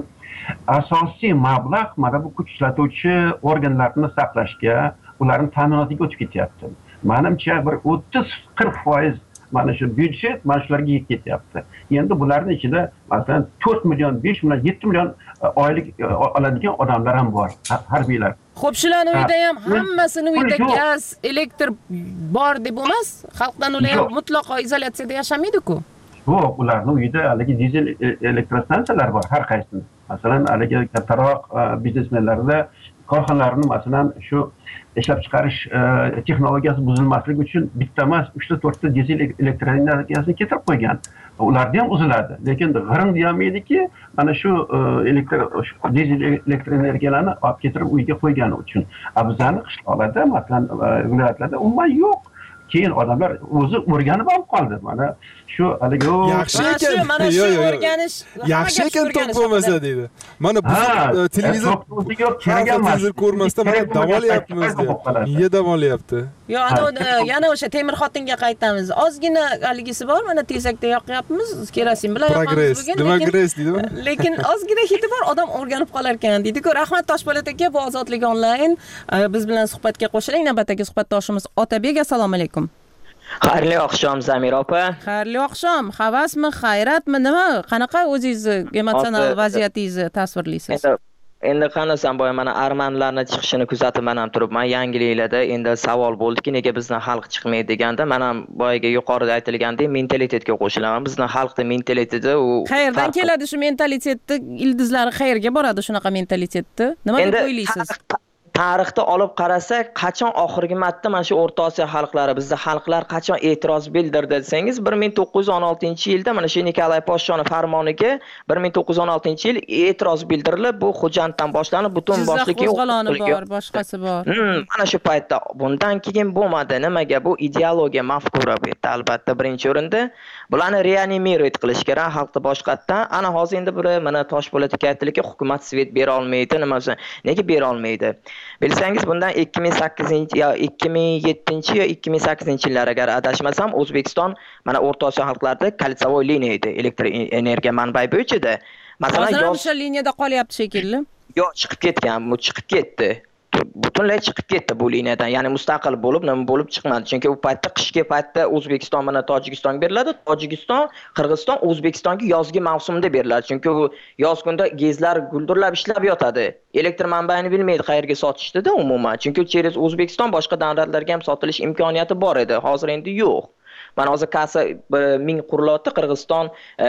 Asosiy mablag' mana bu kuch ishlatuvchi organlarni saqlashga, ularning ta'minotiga o'tib ketyapti. Menimcha bir o'ttiz qirq foiz mana shu byudjet mana shularga ketyapti. Endi bularning ichida masalan to'rt million, besh million, yetti million oylik oladigan odamlar ham bor, harbiylar. Xo'p, shularning uyida ham hammasini uyida gaz, elektr bor deb emas, xalqdan ular ham mutlaqo izolyatsiyada yashamaydi-ku. Yo'q, ularning uyida haligi dizel elektrostansiyalar bor har qaysini. Masalan, haligi kattaroq biznesmenlarda korxonalarning masalan shu ishlab chiqarish texnologiyasi buzilmasligi uchun bitta emas, uchta to'rtta dizel elektr energiyasini keltirib qo'ygan. Ularda ham uziladi, lekin g'irim deyameydiki, mana shu elektr dizel elektr energiyalarni olib keltirib uyga qo'ygani uchun. Bizani qishloqlarda, masalan, viloyatlarda umuman yo'q. Keyin odamlar o'zi o'rganib olib qoldi. Mana shu haligi yaxshi ekan, mana shu o'rganish yaxshi ekan to'p bo'lmasa deydi. Mana bu televizor televizor ko'rmasdan mana davolayapmiz deydi. Nega davolayapti? Yo, yana o'sha temir xotinga qaytamiz. Ozgina haligisi bor, mana tezakda yoqyapmiz, kerosin bilan yoqamiz bugun. Progress deydimi? Lekin ozgina hidi bor, odam o'rganib qolar ekan deydi-ku. Rahmat Toshpo'lat aka, bu Ozodlik onlayn. Biz bilan suhbatga qo'shiling. Navbatdagi suhbatdoshimiz Otabek, assalomu alaykum. Xayrli oqshom Zamira opa. Xayrli oqshom. Havasmi, hayratmi, nima? Qanaqa o'zingizni emotsional vaziyatingizni tasvirlaysiz? Endi qanasam boya mana armanlarning chiqishini kuzatib men ham turibman. Yangiliklarda endi savol bo'ldiki, nega bizning xalq chiqmaydi deganda, men ham boyaga yuqorida aytilgandek mentalitetga qo'shilaman. Bizning xalqning mentaliteti u qayerdan keladi shu mentalitetni? Ildizlari qayerga boradi shunaqa mentalitetni? Nima deb o'ylaysiz? Tarixda olib qarasak, qachon oxirgi marta mana shu O'rta Osiyo xalqlari, bizning xalqlar qachon e'tiroz bildirdi desangiz, bir ming to'qqiz yuz o'n oltinchi yilda mana shu Nikolay Poshshoning farmoniga bir ming to'qqiz yuz o'n oltinchi yil e'tiroz bildirilib, bu Xo'janddan boshlanib butun boshlikka qo'zg'oloni bor, boshqasi bor. Mana shu paytda bundan keyin bo'lmadi. Nimaga? Bu ideologiya, mafkura bu yerda albatta birinchi o'rinda. Bularni reanimirovat qilish kerak xalqni boshqatdan. Ana hozir endi bir mana Toshpo'lat aka aytdiki, hukumat svet bera olmaydi, nima uchun? Nega bera olmaydi? Bilsangiz bundan ikki ming sakkizinchi yo ikki ming yettinchi yo ikki ming sakkizinchi yillar agar adashmasam, O'zbekiston mana O'rta Osiyo xalqlarida kalsivoy liniya edi, elektr energiya manbai bo'yicha. Masalan, yo'q o'sha liniyada qolyapti shekilli. Yo'q, chiqib ketgan, bu chiqib ketdi. Butunlay chiqib ketdi bu liniyadan. Ya'ni mustaqil bo'lib, nima bo'lib chiqmadi. Chunki u paytda qishki paytda O'zbekiston bilan Tojikistonga beriladi, Tojikiston, Qirg'iziston O'zbekistonga yozgi mavsumda beriladi. Chunki u yoz kunda gezlar guldurlab ishlab yotadi. Elektr manbaini bilmaydi qayerga sotishdi-da umuman. Chunki через O'zbekiston boshqa davlatlarga ham sotilish imkoniyati bor edi. Hozir endi yo'q. Mana hozir kassa ming qurilyapti Qirg'iziston,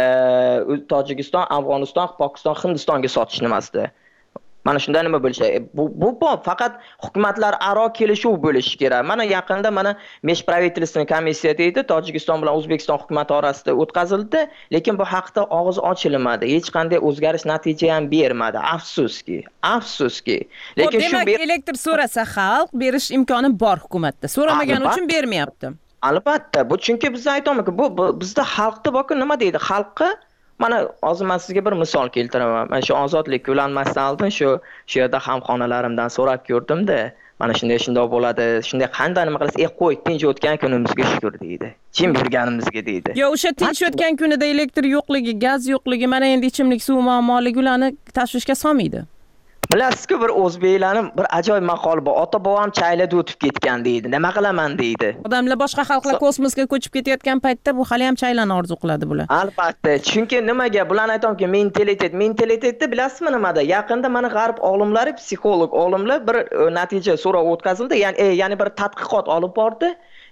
Tojikiston, Afg'oniston, Pokiston, Hindistonga sotish nimasida. Mana shunda nima bo'lishi? Bu bu faqat hukumatlar aro kelishuv bo'lishi kerak. Mana yaqinda mana Meshpravительственный komissiya deydi, Tojikiston bilan O'zbekiston hukumati orasida o'tkazildi, lekin bu haqda og'iz ochilmadi. Hech qanday o'zgarish natija ham bermadi. Afsuski, afsuski. Lekin shu demak elektr so'rasa xalq berish imkoni bor hukumatda. So'ramagani uchun bermayapti. Albatta, bu chunki biz aytamiz, bu bizda xalqda boku nima deydi? Xalqqa mana hozir men sizga bir misol keltiraman. Mana shu ozodlik ulanmasdan oldin shu shu yerda hamxonalarimdan so'rab ko'rdim-da. Mana shunday shunday bo'ladi. Shunday qanday nima qilasiz? "Ey, qo'y, tinch o'tgan kunimizga shukr" deydi. Jim yurganimizga deydi. Yo, o'sha tinch o'tgan kunida elektr yo'qligi, gaz yo'qligi, mana endi ichimlik suv muammoligi ularni tashvishga solmaydi. Bilasizku, bir o'zbeklarning bir ajoyib maqoli bor. Ota-bobom chaylada o'tib ketgan deydi. Nima qilaman deydi. Odamlar boshqa xalqlar kosmosga ko'chib ketayotgan paytda bu hali ham chaylani orzu qiladi bular. Albatta. Chunki nimaga? Bularni aytamki, mentalitet, mentalitetni bilasizmi nimada? Yaqinda mana g'arb olimlari, psixolog olimlar bir natija so'rov o'tkazildi. Ya'ni, e, ya'ni bir tadqiqot olib bordi.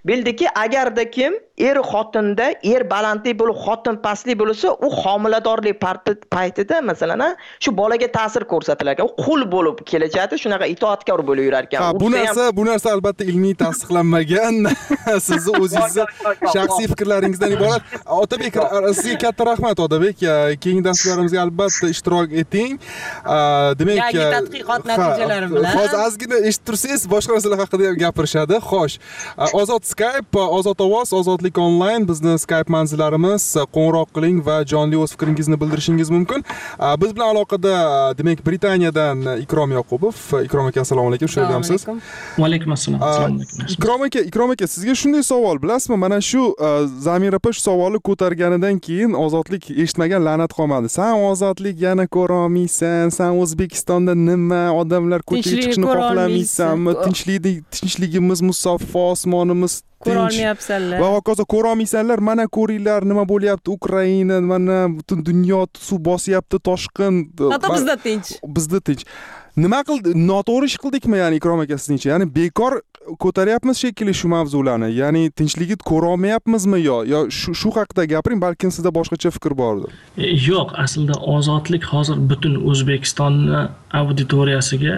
bildiki, agarda kim er xotinda er balandlik bo'lib, xotin pastlik bo'lsa, u homiladorlik paytida masalan, shu bolaga ta'sir ko'rsatiladi. U qul bo'lib kelajadi, shunaqa itoatkor bo'lib yurar ekan. Ha, bu narsa, bu narsa albatta ilmiy tasdiqlanmagan. Sizni o'zingizni shaxsiy fikrlaringizdan iborat. Otabek, sizga katta rahmat Otabek. Keyingi darslarimizga albatta ishtirok eting. Demak, yangi tadqiqot natijalari bilan. Hozir ozgina eshitib tursangiz, boshqa narsalar haqida ham gapirishadi. Xo'sh, Ozod Skype, Ozod ovoz, Ozodlik onlayn bizning Skype manzillarimiz. Qo'ng'iroq qiling va jonli o'z fikringizni bildirishingiz mumkin. Biz bilan aloqada demak Britaniyadan Ikrom Yoqubov. Ikrom aka, assalomu alaykum. Shu yerdamsiz? Va alaykum assalom. Assalomu alaykum. Ikrom aka, Ikrom aka, sizga shunday savol, bilasizmi? Mana shu Zamira opa shu savolni ko'targanidan keyin Ozodlik eshitmagan la'nat qolmadi. Sen Ozodlik yana ko'ra olmaysan, sen O'zbekistonda nima, odamlar ko'chaga chiqishni xohlamaysanmi? Tinchlik, tinchligimiz musaffo, osmonimiz ko'ra olmayapsanlar. Va hokazo ko'ra olmaysanlar, mana ko'ringlar nima bo'lyapti Ukraina, mana butun dunyo suv bosyapti, toshqin. Hatto bizda tinch. Bizda tinch. Nima qildi? Noto'g'ri ish qildikmi, ya'ni Ikrom aka sizningcha? Ya'ni bekor ko'taryapmiz shekilli shu mavzularni. Ya'ni tinchlikni ko'ra olmayapmizmi yo? Yo shu shu haqida gapiring, balkim sizda boshqacha fikr bordir. Yo'q, aslida Ozodlik hozir butun O'zbekistonni auditoriyasiga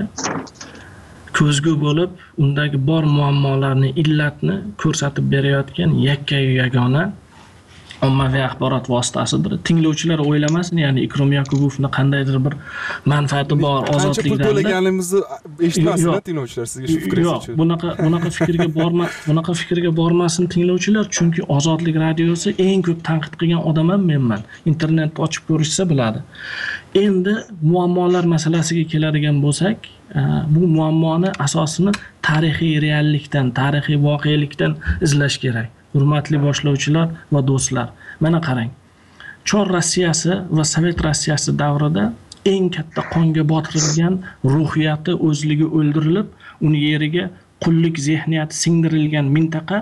ko'zgu bo'lib, undagi bor muammolarni, illatni ko'rsatib berayotgan yakkayu yagona ommaviy axborot vositasidir. Tinglovchilar o'ylamasin, ya'ni Ikrom Yoqubovni qandaydir bir manfaati bor ozodlikdan. Qancha pul to'laganimizni eshitmasin tinglovchilar sizga shu fikringiz uchun. Yo'q, bunaqa bunaqa fikrga borma, bunaqa fikrga bormasin tinglovchilar, chunki Ozodlik radiosi eng ko'p tanqid qilgan odam ham menman. Internetni ochib ko'rishsa biladi. Endi muammolar masalasiga keladigan bo'lsak, bu muammoni asosini tarixiy reallikdan, tarixiy voqelikdan izlash kerak. Hurmatli boshlovchilar va do'stlar, mana qarang. Chor Rossiyasi va Sovet Rossiyasi davrida eng katta qonga botirilgan ruhiyati o'zligi o'ldirilib, uni yeriga qullik zehniyati singdirilgan mintaqa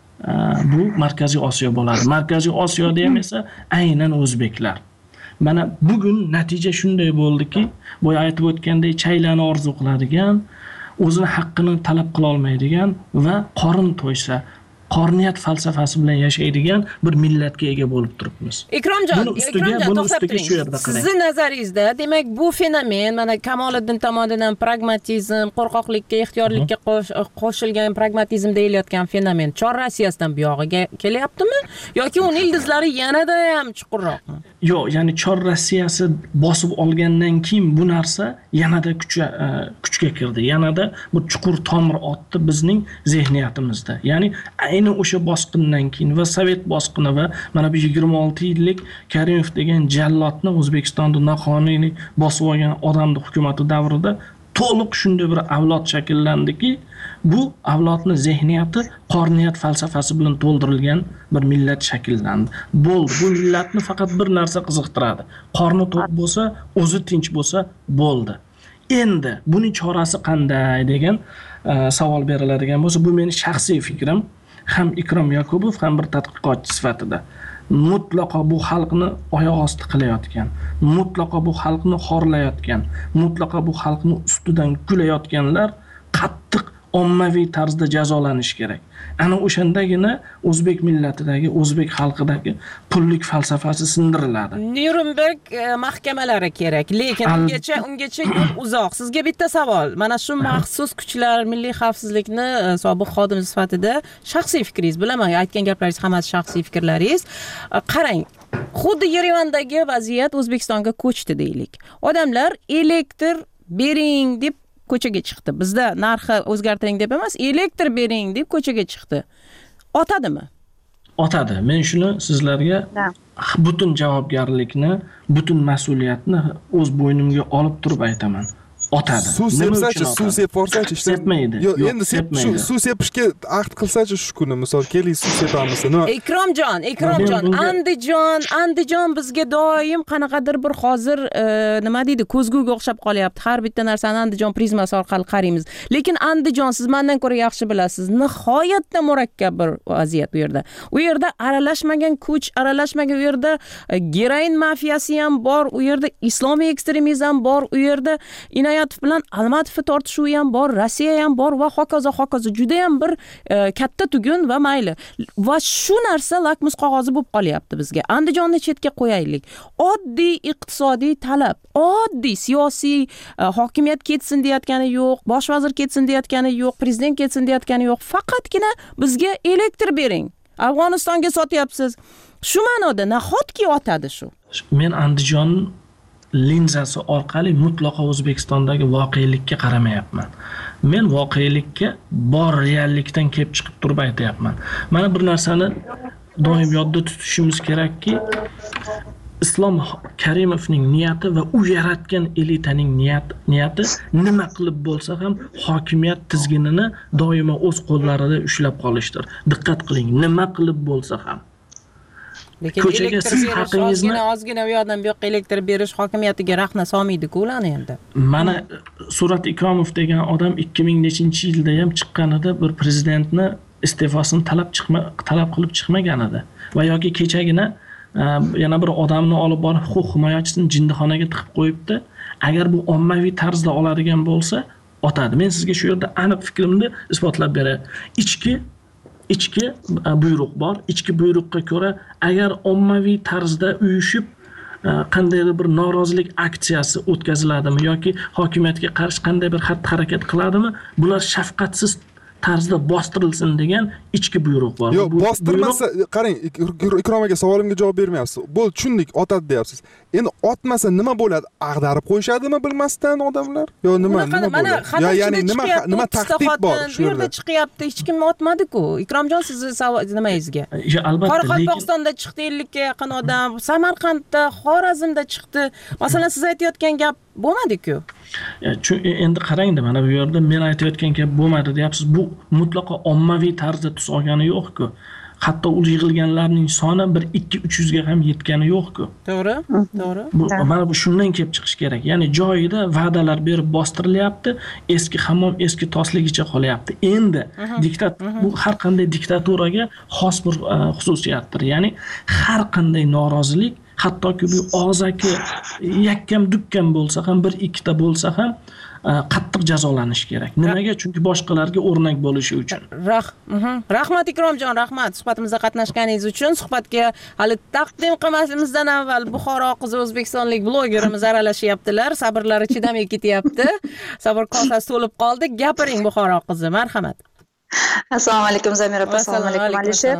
bu Markaziy Osiyo bo'ladi. Markaziy Osiyoda ham esa aynan o'zbeklar. Mana bugun natija shunday bo'ldiki, boya aytib o'tgandek chaylani orzu qiladigan, o'zini haqqini talab qila olmaydigan va qorin to'ysa qorniyat falsafasi bilan yashaydigan bir millatga ega bo'lib turibmiz. Ikromjon, Ikromjon, to'xtab turing. Sizning nazaringizda, demak, bu fenomen mana Kamoliddin tomonidan pragmatizm, qo'rqoqlikka, ixtiyorlikka qo'shilgan pragmatizm deyilayotgan fenomen Chor Rossiyasidan bu yog'iga kelyaptimi yoki uning ildizlari yanada ham chuqurroqmi? Yo'q, ya'ni Chor Rossiyasi bosib olgandan keyin bu narsa yanada kuchga kuchga kirdi. Yanada bir chuqur tomir otdi bizning zehniyatimizda. Ya'ni ayni o'sha bosqindan keyin va Sovet bosqini va mana bu yigirma olti yillik Karimov degan jallodni O'zbekistonda noqonuniy bosib olgan odamni hukumati davrida to'liq shunday bir avlod shakllandiki, bu avlodning zehniyati qorniyat falsafasi bilan to'ldirilgan bir millat shakllandi. Bo'ldi. Bu millatni faqat bir narsa qiziqtiradi. Qorni to'q bo'lsa, o'zi tinch bo'lsa, bo'ldi. Endi buning chorasi qanday degan savol beriladigan bo'lsa, bu mening shaxsiy fikrim. Ham Ikrom Yoqubov ham bir tadqiqotchi sifatida mutlaqo bu xalqni oyoq osti qilayotgan, mutlaqo bu xalqni xorlayotgan, mutlaqo bu xalqni ustidan kulayotganlar qattiq ommaviy tarzda jazolanishi kerak. Ana o'shandagina o'zbek millatidagi, o'zbek xalqidagi pullik falsafasi sindiriladi. Nuremberg mahkamalari kerak, lekin ungacha ungacha yo'l uzoq. Sizga bitta savol. Mana shu maxsus kuchlar milliy xavfsizlikni sobiq xodimi sifatida shaxsiy fikringiz, bilaman, aytgan gaplaringiz hammasi shaxsiy fikrlaringiz. Qarang, xuddi Yerevandagi vaziyat O'zbekistonga ko'chdi deylik. Odamlar elektr bering deb ko'chaga chiqdi. Bizda narxi o'zgartiring deb emas, elektr bering deb ko'chaga chiqdi. Otadimi? Otadi. Men shuni sizlarga butun javobgarlikni, butun mas'uliyatni o'z bo'ynimga olib turib aytaman. Otadi. Suv sepsachi, suv sep forsachi ishda sepmaydi. Yo'q, endi shu suv sepishga ahd qilsachi shu kuni, misol keling suv sepamiz. Ikromjon, Ikromjon, Andijon, Andijon bizga doim qanaqadir bir hozir nima deydi, ko'zguga o'xshab qolyapti. Har bitta narsani Andijon prizmasi orqali qaraymiz. Lekin Andijon siz mendan ko'ra yaxshi bilasiz. Nihoyatda murakkab bir vaziyat bu yerda. U yerda aralashmagan kuch, aralashmagan u yerda geroin mafiyasi ham bor, u yerda islomiy ekstremizm bor, u yerda inoyat Inoyatov bilan Almatovni tortishuvi ham bor, Rossiya ham bor va hokazo hokazo juda ham bir e, katta tugun va mayli. Va shu narsa lakmus qog'ozi bo'lib qolyapti bizga. Andijonni chetga qo'yaylik. Oddiy iqtisodiy talab, oddiy siyosiy e, hokimiyat ketsin deyotgani yo'q, bosh vazir ketsin deyotgani yo'q, prezident ketsin deyotgani yo'q. Faqatgina bizga elektr bering. Afg'onistonga sotyapsiz. Shu ma'noda nahotki otadi shu. Men Andijon linzasi orqali mutlaqo O'zbekistondagi voqelikka qaramayapman. Men voqelikka bor reallikdan kelib chiqib turib aytayapman. Mana bir narsani doim yodda tutishimiz kerakki, Islom Karimovning niyati va u yaratgan elitaning niyat niyati nima qilib bo'lsa ham hokimiyat tizginini doimo o'z qo'llarida ushlab qolishdir. Diqqat qiling, nima qilib bo'lsa ham. Lekin ko'chaga siz haqingizni ozgina u yoqdan bu yoqqa elektr berish hokimiyatiga rahna solmaydi-ku ularni endi. Mana Surat Ikromov degan odam ikki ming nechinchi yilda ham chiqqanida bir prezidentni iste'fosini talab chiqma talab qilib chiqmagan edi. Va yoki kechagina yana bir odamni olib borib huquq himoyachisini jindaxonaga tiqib qo'yibdi. Agar bu ommaviy tarzda oladigan bo'lsa, otadi. Men sizga shu yerda aniq fikrimni isbotlab beray. Ichki ichki buyruq bor. Ichki buyruqqa ko'ra agar ommaviy tarzda uyushib qandaydir bir norozilik aksiyasi o'tkaziladimi yoki hokimiyatga qarshi qanday bir xatti-harakat qiladimi, bular shafqatsiz tarzda bostirilsin degan ichki buyruq bor. Yo'q, bostirmasa, qarang, Ikrom aka savolimga javob bermayapsiz. Bo'l, tushundik, otadi deyapsiz. Endi otmasa nima bo'ladi? Ag'darib qo'yishadimi bilmasdan odamlar? Yo nima, nima bo'ladi? Yo, ya'ni nima nima tahdid bor shu yerda? Chiqyapti, hech kim otmadi-ku. Ikromjon, sizni nimangizga? Yo, albatta, lekin Qoraqalpog'istonda chiqdi ellikka yaqin odam, Samarqandda, Xorazmda chiqdi. Masalan, siz aytayotgan gap bo'lmadi-ku. Endi qarangda, mana bu yerda men aytayotgan gap bo'lmadi deyapsiz. Bu mutlaqo ommaviy tarzda tus olgani yo'q-ku. Hatto u yig'ilganlarning soni bir ikki uch yuz ga ham yetgani yo'q-ku. To'g'ri, to'g'ri. Mana bu shundan kelib chiqish kerak. Ya'ni joyida va'dalar berib bostirilyapti, eski hammom eski tosligicha qolyapti. Endi diktat bu har qanday diktaturaga xos bir xususiyatdir. Ya'ni har qanday norozilik, hattoki bu og'zaki yakkam dukkam bo'lsa ham, bir ikkita bo'lsa ham qattiq jazolanish kerak. Nimaga? Chunki boshqalarga o'rnak bo'lishi uchun. Rahmat Ikromjon, rahmat suhbatimizda qatnashganingiz uchun. Suhbatga hali taqdim qilmasimizdan avval Buxoro qizi o'zbekistonlik blogerimiz aralashyaptilar. Sabrlari chidamay ketyapti. Sabr kosasi to'lib qoldi. Gapiring Buxoro qizi, marhamat. Assalomu alaykum Zamira opa, assalomu alaykum Alisher.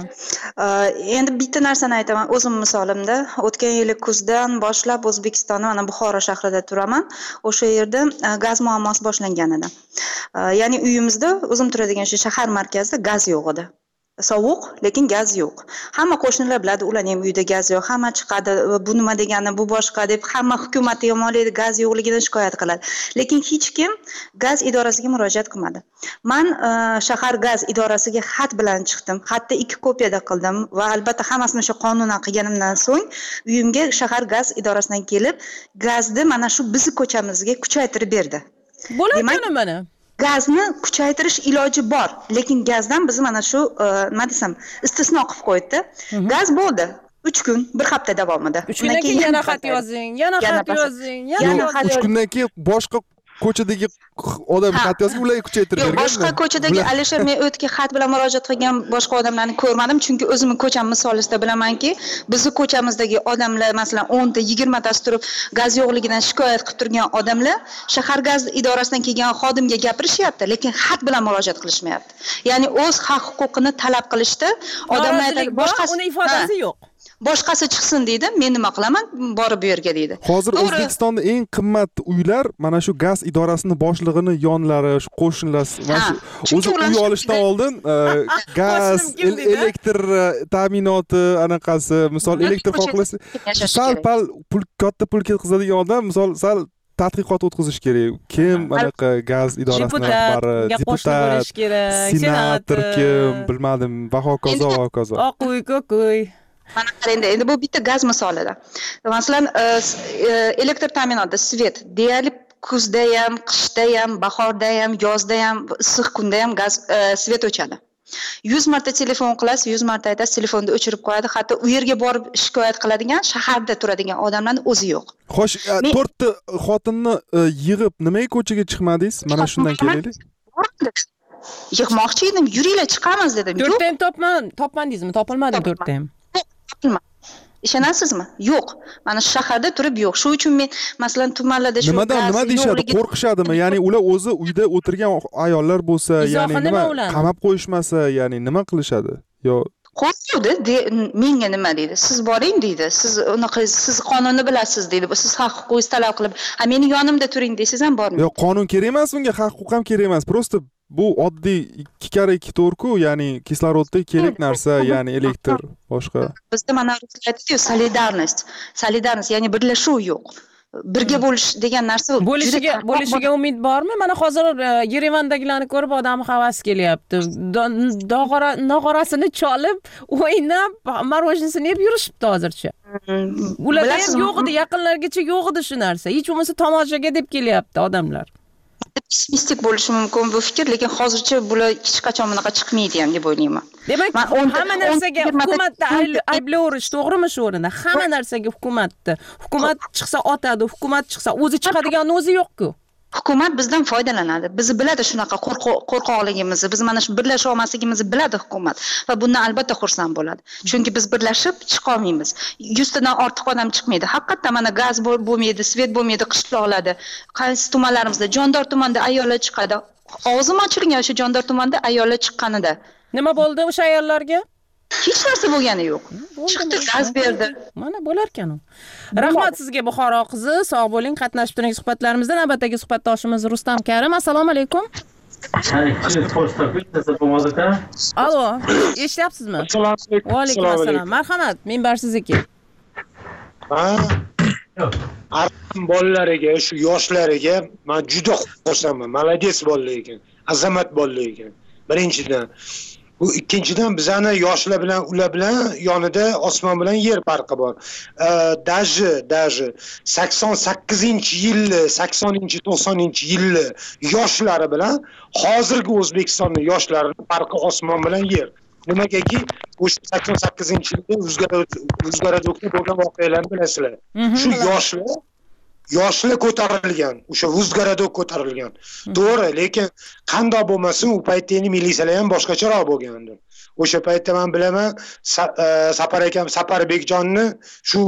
Endi bitta narsani aytaman o'zim misolimda. O'tgan yil kuzdan boshlab O'zbekistonda mana Buxoro shahrida turaman. O'sha yerda gaz muammosi boshlangan edi. Ya'ni uyimizda o'zim turadigan shu shahar markazida gaz yo'q edi. Sovuq, lekin gaz yo'q. Hamma qo'shnilar biladi, ularning ham uyida gaz yo'q. Hamma chiqadi, bu nima degani, bu boshqa deb hamma hukumatga yomonlaydi, gaz yo'qligidan shikoyat qiladi. Lekin hech kim gaz idorasiga murojaat qilmadi. Men shahar gaz idorasiga xat bilan chiqdim. Xatda ikki kopiyada qildim va albatta hammasini shu qonunan qilganimdan so'ng uyimga shahar gaz idorasidan kelib, gazni mana shu bizni ko'chamizga kuchaytirib berdi. Bo'ladimi mana? Gazni kuchaytirish iloji bor, lekin gazdan biz mana shu nima desam, istisno qilib qo'ydi. Gaz bo'ldi uch kun, bir hafta davomida. uch kundan keyin yana xat yozing, yana xat yozing, yana xat yozing. uch kundan keyin boshqa ko'chadagi odam xat yozib, ularga kuchaytirib bergan. Boshqa ko'chadagi Alisher, men o'tga xat bilan murojaat qilgan boshqa odamlarni ko'rmadim, chunki o'zimning ko'cham misolida bilamanki, bizning ko'chamizdagi odamlar masalan o'n ta yigirma tasi turib gaz yo'qligidan shikoyat qilib turgan odamlar shahar gaz idorasidan kelgan xodimga gapirishyapti, lekin xat bilan murojaat qilishmayapti. Ya'ni o'z haq huquqini talab qilishda odamlar boshqasi uning ifodasi yo'q. Boshqasi chiqsin deydi, men nima qilaman, borib bu yerga deydi. Hozir O'zbekistonda eng qimmat uylar mana shu gaz idorasining boshlig'ini yonlari, shu qo'shnilar, mana shu o'zi uy olishdan oldin gaz, elektr ta'minoti, anaqasi, misol elektr xohlasa, sal pal pul katta pul ketkazadigan odam, misol sal tadqiqot o'tkazish kerak. Kim anaqa gaz idorasining rahbari, deputat, senator kim, bilmadim, va hokazo va hokazo. Oq uy, ko'k uy. Mana qarang, endi bu bitta gaz misolida. Masalan, elektr ta'minoti, svet deyarli kuzda ham, qishda ham, bahorda ham, yozda ham, issiq kunda ham gaz svet o'chadi. yuz marta telefon qilasiz, yuz marta aytasiz, telefonni o'chirib qo'yadi. Hatto u yerga borib shikoyat qiladigan, shaharda turadigan odamlarning o'zi yo'q. Xo'sh, to'rtta xotinni yig'ib nimaga ko'chaga chiqmadingiz? Mana shundan kelaylik. Yig'moqchi edim, yuringlar chiqamiz dedim. to'rtta ham topman, topmandingizmi? Topilmadimi to'rtta ham? Ishonasizmi? Yo'q. Mana shu shaharda turib yo'q. Shu uchun men masalan tumanlarda shu nimadan nima deyishadi? Qo'rqishadimi? Ya'ni ular o'zi uyda o'tirgan ayollar bo'lsa, ya'ni nima qamab qo'yishmasa, ya'ni nima qilishadi? Yo qo'rquvdi, menga nima deydi? Siz boring deydi. Siz unaqa siz qonunni bilasiz deydi. Siz haq-huquqingizni talab qilib, ha meni yonimda turing desangiz ham bormaydi. Yo'q, qonun kerak emas bunga, haq-huquq ham kerak emas. Prosta bu oddiy ikki karra ikki to'rt-ku, ya'ni kislorodda kerak narsa, ya'ni elektr, boshqa. Bizda mana aytdi-ku, solidarnost. Solidarnost, ya'ni birlashuv yo'q. Birga bo'lish degan narsa bo'lishiga bo'lishiga umid bormi? Mana hozir Yerevandagilarni ko'rib odam havas kelyapti. Dog'ora nog'orasini cholib, o'ynab, marojnisini yeb yurishibdi hozircha. Ularda ham yo'q edi, yaqinlargacha yo'q edi shu narsa. Hech bo'lmasa tomoshaga deb kelyapti odamlar. Pessimistik bo'lishi mumkin bu fikr, lekin hozircha bular hech qachon bunaqa chiqmaydi ham deb o'ylayman. Demak, hamma narsaga hukumatda aybloverish to'g'rimi shu o'rinda? Hamma narsaga hukumatda. Hukumat chiqsa otadi, hukumat chiqsa o'zi chiqadiganning o'zi yo'q-ku. Hukumat bizdan foydalanadi. Bizni biladi shunaqa qo'rqoqligimizni, biz mana shu birlasha olmasligimizni biladi hukumat va bundan albatta xursand bo'ladi. Chunki biz birlashib chiqa olmaymiz. yuz tadan ortiq odam chiqmaydi. Haqiqatdan mana gaz bo'lmaydi, svet bo'lmaydi, qishloqlarda. Qaysi tumanlarimizda, Jondor tumanida ayollar chiqadi. Og'zim ochilgan o'sha Jondor tumanida ayollar chiqqanida. Nima bo'ldi o'sha ayollarga? Hech narsa bo'lgani yo'q. Chiqdi, gaz berdi. Mana bo'lar ekan u. Rahmat sizga Buxoro qizi, sog' bo'ling, qatnashib turing suhbatlarimizda. Navbatdagi suhbatdoshimiz Rustam Karim. Assalomu alaykum. Alo, eshityapsizmi? Va alaykum assalom. Marhamat, minbar sizniki. Ha? Arqam bolalariga, shu yoshlariga men juda xursandman. Malades bolalar ekan, azamat bolalar ekan. Birinchidan bu ikkinchidan bizani yoshlar bilan ular bilan yonida osmon bilan yer farqi bor. Daji, daji sakson sakkizinchi yilli, saksoninchi, to'qsoninchi yilli yoshlari bilan hozirgi O'zbekistonning yoshlarining farqi osmon bilan yer. Nimagaki o'sha sakson sakkizinchi yilda O'zgaradokda bo'lgan voqealarni bilasizlar. Shu yoshlar yoshlar ko'tarilgan, o'sha O'zgaradok ko'tarilgan. To'g'ri, lekin qanday bo'lmasin, u paytda endi militsiyalar ham boshqacharoq bo'lgandi. O'sha paytda men bilaman, Sapar akam, Saparbekjonni shu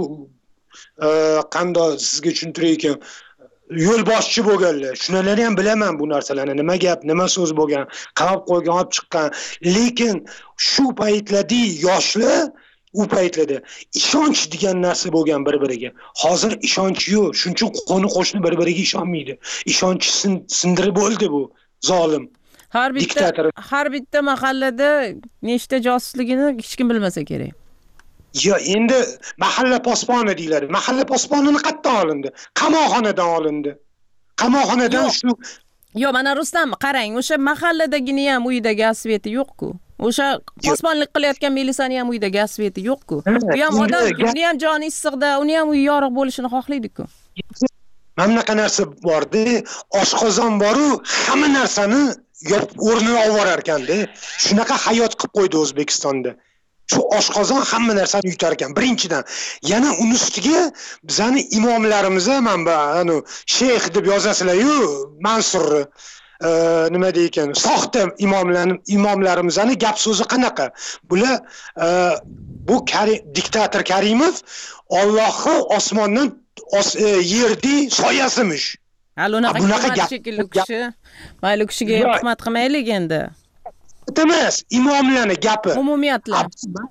qanday sizga tushuntiray ekan, yo'lboshchi bo'lganlar. Shunalarni ham bilaman bu narsalarni. Nima gap, nima so'z bo'lgan, qamab qo'ygan, olib chiqqan. Lekin shu paytlarda yoshlar u paytlarda ishonch degan narsa bo'lgan bir-biriga. Hozir ishonch yo'q. Shuning uchun qo'ni qo'shni bir-biriga ishonmaydi. Ishonch sindirib bo'ldi bu zolim. Har bitta har bitta mahallada nechta josusligini hech kim bilmasa kerak. Yo, endi mahalla posboni deyiladi. Mahalla posbonini qayerdan olindi? Qamoqxonadan olindi. Qamoqxonadan shu Yo, mana Rustam, qarang, o'sha mahalladagini ham uyida gaz sveti yo'q-ku. O'sha posbonlik qilayotgan militsiyani ham uyida gaz sveti yo'q-ku. U ham odam, uni ham joni issiqda, uni ham uyi yorug' bo'lishini xohlaydi-ku. Mana bunaqa narsa bor-da, oshqozon bor-u, hamma narsani yopib o'rnini olib borar ekan-da. Shunaqa hayot qilib qo'ydi O'zbekistonda. Shu oshqozon hamma narsani yutar ekan. Birinchidan, yana uni ustiga bizani imomlarimiz ham mana sheyx deb yozasizlar-yu, Mansur nima deykan, soxta imomlarni imomlarimizni gap so'zi qanaqa? Bular bu diktator Karimov Allohni osmondan yerdi soyasimish. Hali unaqa gap shekilli kishi. Mayli kishiga hurmat qilmaylik endi. Emas, imomlarning gapi. Umumiyatlar.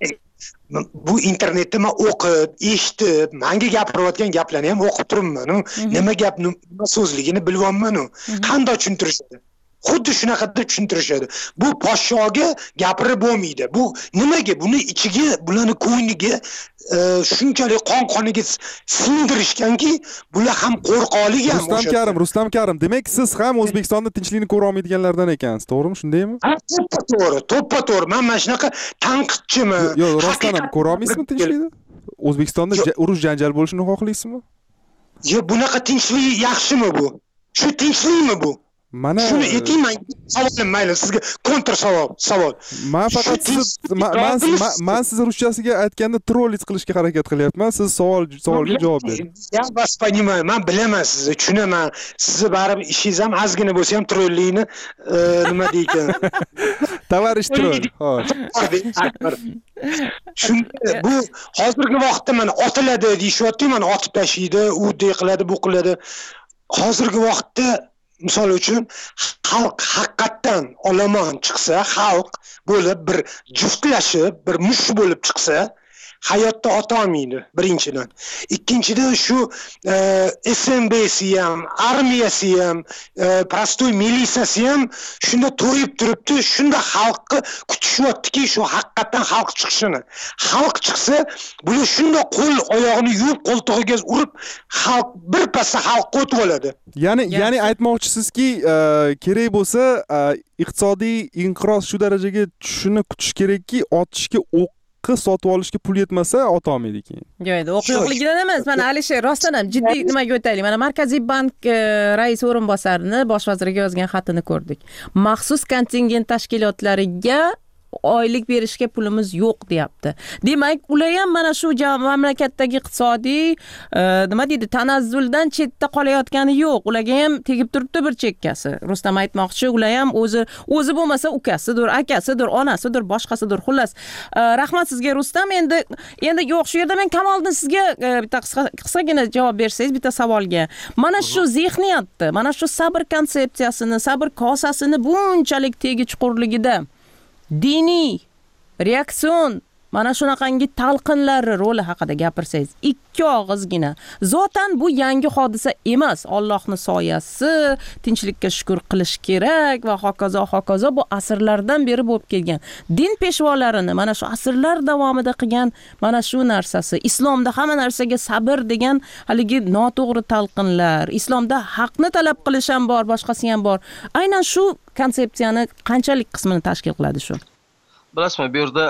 Bu internetda men o'qib, eshitib, menga gapirayotgan gaplarni ham o'qib turibman. Nima gap, nima so'zligini bilyapman. Qanday tushuntirishadi? Xuddi shunaqa deb tushuntirishadi. Bu podshoga gapirib bo'lmaydi. Bu nimaga? Buni ichiga, bularni ko'ngliga shunchalik qon qoniga sindirishganki, bular ham qo'rqoqlik ham. Rustam Karim, Rustam Karim, demak siz ham O'zbekistonda tinchlikni ko'ra olmaydiganlardan ekansiz, to'g'rimi? Shundaymi? Ha, to'g'ri, to'ppa-to'g'ri. Men mana shunaqa tanqidchiman. Yo'q, rostdan ham ko'ra olmaysizmi tinchlikni? O'zbekistonda urush janjal bo'lishini xohlaysizmi? Yo'q, bunaqa tinchlik yaxshimi bu? Shu tinchlikmi bu? Mana shuni ayting, men savolim mayli sizga kontr savol savol. Men faqat siz men men siz ruschasiga aytganda trolliz qilishga harakat qilyapman. Siz savol savolga javob bering. Ya bas понимаю, men bilaman sizni, tushunaman. Sizni baribir ishingiz ham ozgina bo'lsa ham trollikni nima deykan. Tavarish troll. Xo'sh. Shunday bu hozirgi vaqtda mana otiladi deyishyapti, mana otib tashlaydi, u dey qiladi, bu qiladi. Hozirgi vaqtda misol uchun xalq haqiqatdan olomon chiqsa, xalq bo'lib bir juftlashib, bir mush bo'lib chiqsa, hayotda o'tolmaydi birinchidan. Ikkinchidan shu S M B'si ham, armiyasi ham, prostoy militsiyasi ham shunda to'yib turibdi, shunda xalqni kutishyaptiki, shu haqiqatdan xalq chiqishini. Xalq chiqsa, bular shunda qo'l oyog'ini yuvib, qo'ltig'iga urib, xalq bir pasda xalqqa o'tib oladi. Ya'ni ya'ni aytmoqchisizki, kerak bo'lsa, iqtisodiy inqiroz shu darajaga tushishini kutish kerakki, otishga o'q qi sotib olishga pul yetmasa otolmaydi keyin. Yo'q, o'q yo'qligidan emas. Mana Alisher rostdan ham jiddiy nimaga o'taylik. Mana Markaziy bank rais o'rinbosarini bosh vaziriga yozgan xatini ko'rdik. Maxsus kontingent tashkilotlariga oylik berishga pulimiz yo'q deyapti. Demak, ular ham mana shu mamlakatdagi iqtisodiy nima deydi, tanazzuldan chetda qolayotgani yo'q. Ularga ham tegib turibdi bir chekkasi. Rustam aytmoqchi, ular ham o'zi o'zi bo'lmasa ukasidir, akasidir, onasidir, boshqasidir. Xullas, rahmat sizga Rustam. Endi endi yo'q, shu yerda men Kamoliddin sizga bitta qisqagina javob bersangiz bitta savolga. Mana shu zehniyatni, mana shu sabr konsepsiyasini, sabr kosasini bunchalik tegi chuqurligida diniy reaksion mana shunaqangi talqinlari roli haqida gapirsangiz, ikki og'izgina. Zotan bu yangi hodisa emas. Allohning soyasi, tinchlikka shukr qilish kerak va hokazo hokazo bu asrlardan beri bo'lib kelgan. Din peshvolarini mana shu asrlar davomida qilgan mana shu narsasi. Islomda hamma narsaga sabr degan haligi noto'g'ri talqinlar. Islomda haqni talab qilish ham bor, boshqasi ham bor. Aynan shu konsepsiyani qanchalik qismini tashkil qiladi shu? Bilasizmi, bu yerda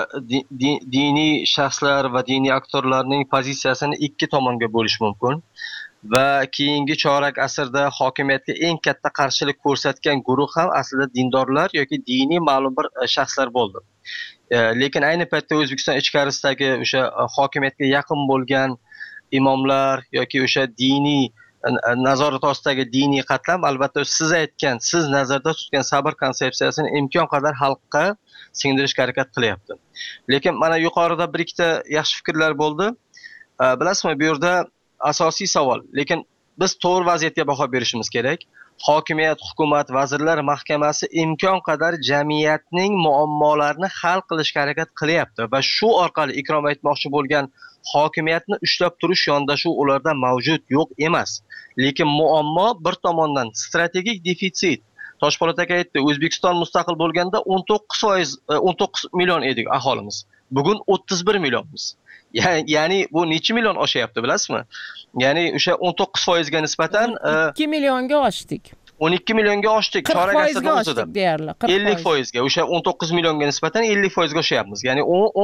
diniy shaxslar va diniy aktyorlarning pozitsiyasini ikki tomonga bo'lish mumkin va keyingi chorak asrda hokimiyatga eng katta qarshilik ko'rsatgan guruh ham aslida dindorlar yoki diniy ma'lum bir shaxslar bo'ldi. Lekin ayni paytda O'zbekiston ichkarisidagi o'sha hokimiyatga yaqin bo'lgan imomlar yoki o'sha diniy nazorat ostidagi diniy qatlam albatta siz aytgan, siz nazarda tutgan sabr konsepsiyasini imkon qadar xalqqa singdirishga harakat qilyapti. Lekin mana yuqorida bir ikkita yaxshi fikrlar bo'ldi. Bilasizmi, bu yerda asosiy savol, lekin biz to'g'ri vaziyatga baho berishimiz kerak. Hokimiyat, hukumat, vazirlar mahkamasi imkon qadar jamiyatning muammolarini hal qilishga harakat qilyapti va shu orqali Ikrom aytmoqchi bo'lgan hokimiyatni ushlab turish yondashuv ularda mavjud yo'q emas. Lekin muammo bir tomondan strategik defitsit. Toshpo'lat aka aytdi, O'zbekiston mustaqil bo'lganda o'n to'qqiz foiz o'n to'qqiz million edik aholimiz. Bugun o'ttiz bir millionmiz. Ya'ni bu necha million oshyapti bilasizmi? Ya'ni o'sha o'n to'qqiz foizga nisbatan ikki millionga oshdik. o'n ikki millionga oshdik chorak asrda o'zida. ellik foizga, o'sha o'n to'qqiz millionga nisbatan ellik foizga oshyapmiz. Ya'ni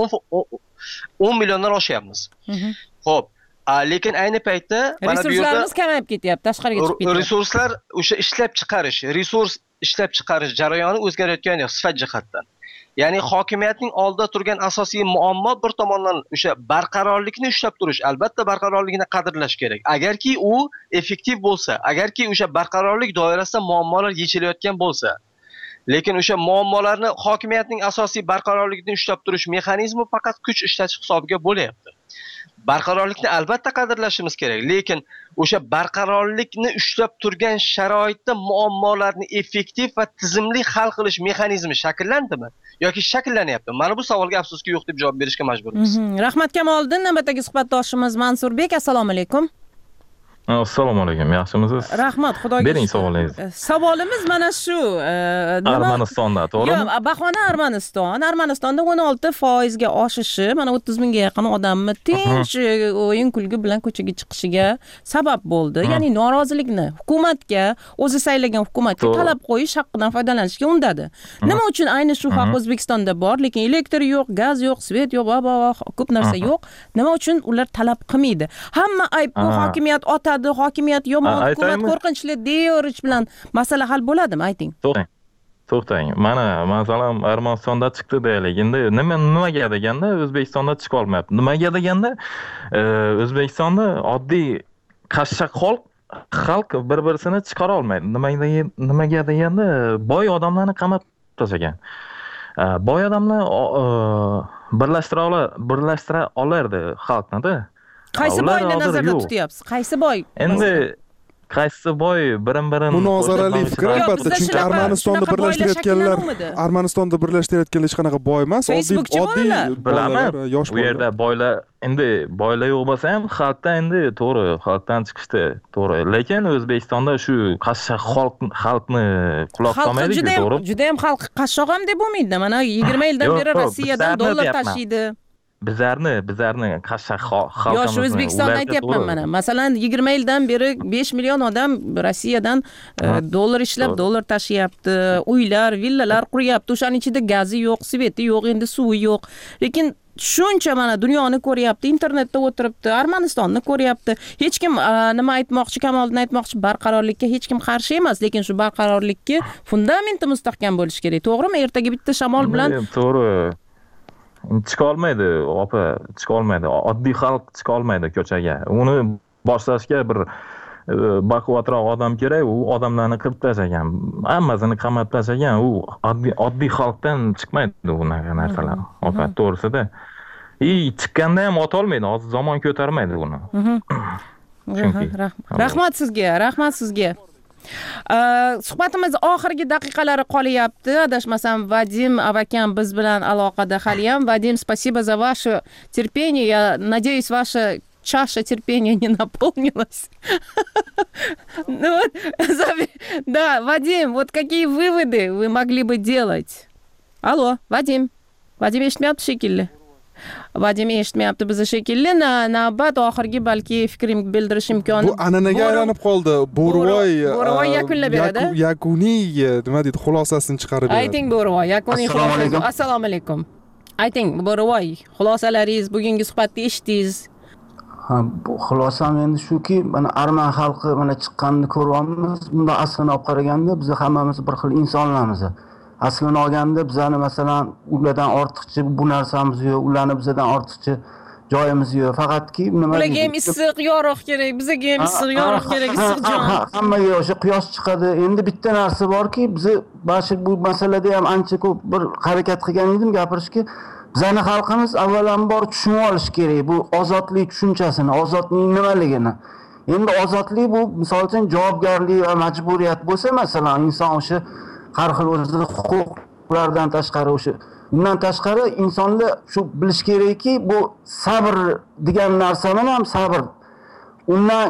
o'n milliondan oshyapmiz. Xo'p, lekin ayni paytda mana bu yerda resurslarimiz kamayib ketyapti, tashqariga chiqib ketyapti. Resurslar o'sha ishlab chiqarish, resurs ishlab chiqarish jarayoni o'zgarayotgan yo'q sifat jihatdan. Ya'ni hokimiyatning oldida turgan asosiy muammo bir tomondan o'sha barqarorlikni ushlab turish, albatta barqarorlikni qadrlash kerak. Agarki u effektiv bo'lsa, agarki o'sha barqarorlik doirasida muammolar yechilayotgan bo'lsa, lekin o'sha muammolarni hokimiyatning asosiy barqarorlikni ushlab turish mexanizmi faqat kuch ishlatish hisobiga bo'lyapti. Barqarorlikni albatta qadrlashimiz kerak, lekin o'sha barqarorlikni ushlab turgan sharoitda muammolarni effektiv va tizimli hal qilish mexanizmi shakllandimi yoki shakllanyapti? Mana bu savolga afsuski yo'q deb javob berishga majburmiz. Rahmat Kamoliddin, navbatdagi suhbatdoshimiz Mansurbek, assalomu alaykum. Assalomu alaykum, yaxshimisiz? Rahmat, xudoga bering savolingizni. Savolimiz mana shu. Armanistonda, to'g'rimi? Yo'q, bahona Armaniston. Armanistonda o'n olti foizga oshishi, mana o'ttiz mingga yaqin odamni tinch o'yin kulgi bilan ko'chaga chiqishiga sabab bo'ldi. Ya'ni norozilikni hukumatga, o'zi saylagan hukumatga talab qo'yish haqqidan foydalanishga undadi. Nima uchun ayni shu haq O'zbekistonda bor, lekin elektr yo'q, gaz yo'q, svet yo'q, va ko'p narsa yo'q. Nima uchun ular talab qilmaydi? Hamma ayb bu hokimiyat otadi bo'ladi, hokimiyat yomon, hukumat qo'rqinchli deyaverish bilan masala hal bo'ladimi? Ayting. To'g'ri. To'xtang. Mana masalan Armanistonda chiqdi deylik. Endi nima nimaga deganda O'zbekistonda chiqa olmayapti. Nimaga deganda O'zbekistonda oddiy qashshoq xalq xalq bir-birini chiqara olmaydi. Nimaga nimaga deganda boy odamlarni qamab tashlagan. Boy odamlar birlashtira olar, birlashtira olardi xalqni-da. Qaysi boyni nazarda tutyapsiz? Qaysi boy? Endi qaysi boy birin-birin munozarali fikr albatta, chunki Armanistonda birlashtirayotganlar Armanistonda birlashtirayotganlar hech qanaqa boy emas, oddiy oddiy bilaman. yosh bu yerda boylar, endi boylar yo'q bo'lsa ham xalqdan endi to'g'ri, xalqdan chiqishdi, to'g'ri. Lekin O'zbekistonda shu qashshoq xalq xalqni quloq solmaydi, to'g'ri. Juda ham xalq qashshoq ham deb bo'lmaydi. Mana yigirma yildan beri Rossiyadan dollar tashiydi. Bizlarni, bizlarni qashshoq xalqimizni. Yosh O'zbekistonni aytyapman mana. Masalan, yigirma yildan beri besh million odam Rossiyadan dollar ishlab, dollar tashyapti. Uylar, villalar quryapti. O'shaning ichida gazi yo'q, sveti yo'q, endi suvi yo'q. Lekin shuncha mana dunyoni ko'ryapti, internetda o'tiribdi, Armanistonni ko'ryapti. Hech kim nima aytmoqchi, Kamoliddin aytmoqchi, barqarorlikka hech kim qarshi emas, lekin shu barqarorlikka fundamenti mustahkam bo'lishi kerak. To'g'rimi? Ertaga bitta shamol bilan to'g'ri. Chiqa olmaydi, opa, chiqa olmaydi. Oddiy xalq chiqa olmaydi ko'chaga. Uni boshlashga bir baquvvatroq odam kerak. U odamlarni qirib tashlagan, hammasini qamab tashlagan. U oddiy oddiy xalqdan chiqmaydi unaqa narsalar. Opa, to'g'risida. I chiqqanda ham otolmaydi, hozir zamon ko'tarmaydi uni. Rahmat sizga, rahmat sizga. Suhbatimiz oxirgi daqiqalari qolyapti. Adashmasam Vadim Avakan biz bilan aloqada hali ham. Vadim, спасибо за ваше терпение. Я надеюсь, ваша чаша терпения не наполнилась. Да, Vadim, вот какие выводы вы могли бы делать? Алло, Vadim. Vadim eshitmayapti shekilli. Vadim eshitmayapti bizni shekilli. Navbat oxirgi balki fikrim bildirish imkoni. Bu an'anaga aylanib qoldi. Bo'rvoy Bo'rvoy yakunlab beradi. Yakuniy nima deydi, xulosasini chiqarib beradi. Ayting Bo'rvoy, yakuniy xulosa. Assalomu alaykum. Ayting Bo'rvoy, xulosalaringiz, bugungi suhbatni eshitdingiz. Ha, bu xulosam endi shuki, mana Arman xalqi mana chiqqanini ko'ryapmiz. Bunda aslini olib qaraganda biz hammamiz bir xil insonlarmiz. Aslini olganda bizani masalan ulardan ortiqcha bu narsamiz yo'q, ularni bizdan ortiqcha joyimiz yo'q. Faqatki nima deydi? Ularga ham issiq, yorug' kerak, bizga ham issiq, yorug' kerak, issiq jon. Hammaga o'sha quyosh chiqadi. Endi bitta narsa borki, biz bashi bu masalada ham ancha ko'p bir harakat qilgan edim gapirishga. Bizani xalqimiz avvalambor tushunib olish kerak bu ozodlik tushunchasini, ozodlik nimaligini. Endi ozodlik bu misol uchun javobgarlik va majburiyat bo'lsa, masalan, inson o'sha har xil o'zini huquqlardan tashqari o'sha undan tashqari insonlar shu bilish kerakki, bu sabr degan narsani ham sabr. Undan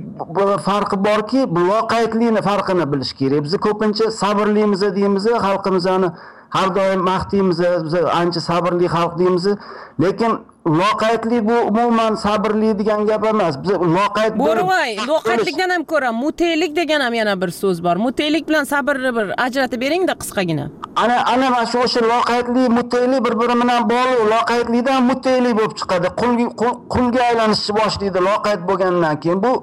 farqi borki, bu loqaydlikning farqini bilish kerak. Biz ko'pincha sabrlimiz deymiz, xalqimizni har doim maqtaymiz, biz ancha sabrli xalq deymiz, lekin loqaydlik bu umuman sabrli degan gap emas. Biz loqayd Bo'rvoy, loqaydlikdan ham ko'ra muteylik degan ham yana bir so'z bor. Muteylik bilan sabrni bir ajratib bering-da qisqagina. Ana ana mana shu o'sha loqaydlik, muteylik bir-biri bilan bog'liq. Loqaydlikdan muteylik bo'lib chiqadi. Qulga qulga aylanishni boshlaydi loqayd bo'lgandan keyin. Bu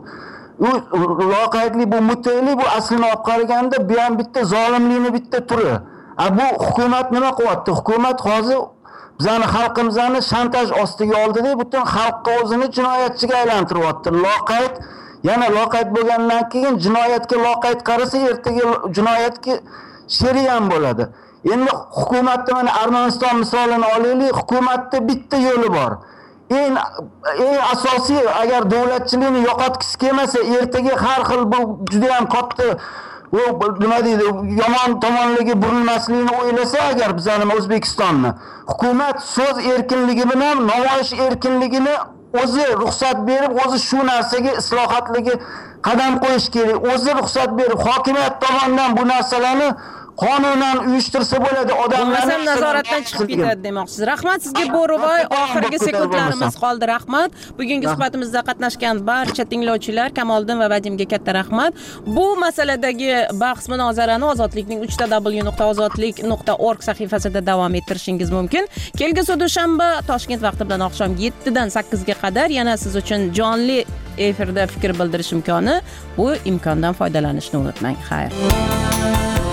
u loqaydlik, bu muteylik, bu aslini olib qaraganda bu ham bitta zolimlikning bitta turi. A bu hukumat nima qilyapti? Hukumat hozir bizani xalqimizni shantaj ostiga oldida butun xalqqa o'zini jinoyatchiga aylantiryapti. Loqayd, yana loqayd bo'lgandan keyin jinoyatga loqayd qarasa, ertaga jinoyatga sherik ham bo'ladi. Endi hukumatda mana Armaniston misolini olaylik, hukumatda bitta yo'li bor. Eng eng asosiy, agar davlatchilikni yo'qotgisi kelmasa, ertaga har xil bu juda ham katta u nima deydi, yomon tomonligi burilmasligini o'ylasa agar bizani O'zbekistonni, hukumat so'z erkinligi bilan namoyish erkinligini o'zi ruxsat berib, o'zi shu narsaga islohotligi qadam qo'yish kerak. O'zi ruxsat berib, hokimiyat tomonidan bu narsalarni qonunan uyushtirsa bo'ladi. Odamlar ham nazoratdan chiqib ketadi demoqchisiz. Rahmat sizga Bo'rvoy, oxirgi sekundlarimiz qoldi. Rahmat. Bugungi suhbatimizda qatnashgan barcha tinglovchilar, Kamoliddin va Vadimga katta rahmat. Bu masaladagi bahs munozarani Ozodlikning uch w nuqta ozodlik nuqta org sahifasida davom ettirishingiz mumkin. Kelgusi dushanba Toshkent vaqti bilan oqshom yetti dan sakkizga qadar yana siz uchun jonli efirda fikr bildirish imkoni. Bu imkondan foydalanishni unutmang. Xayr.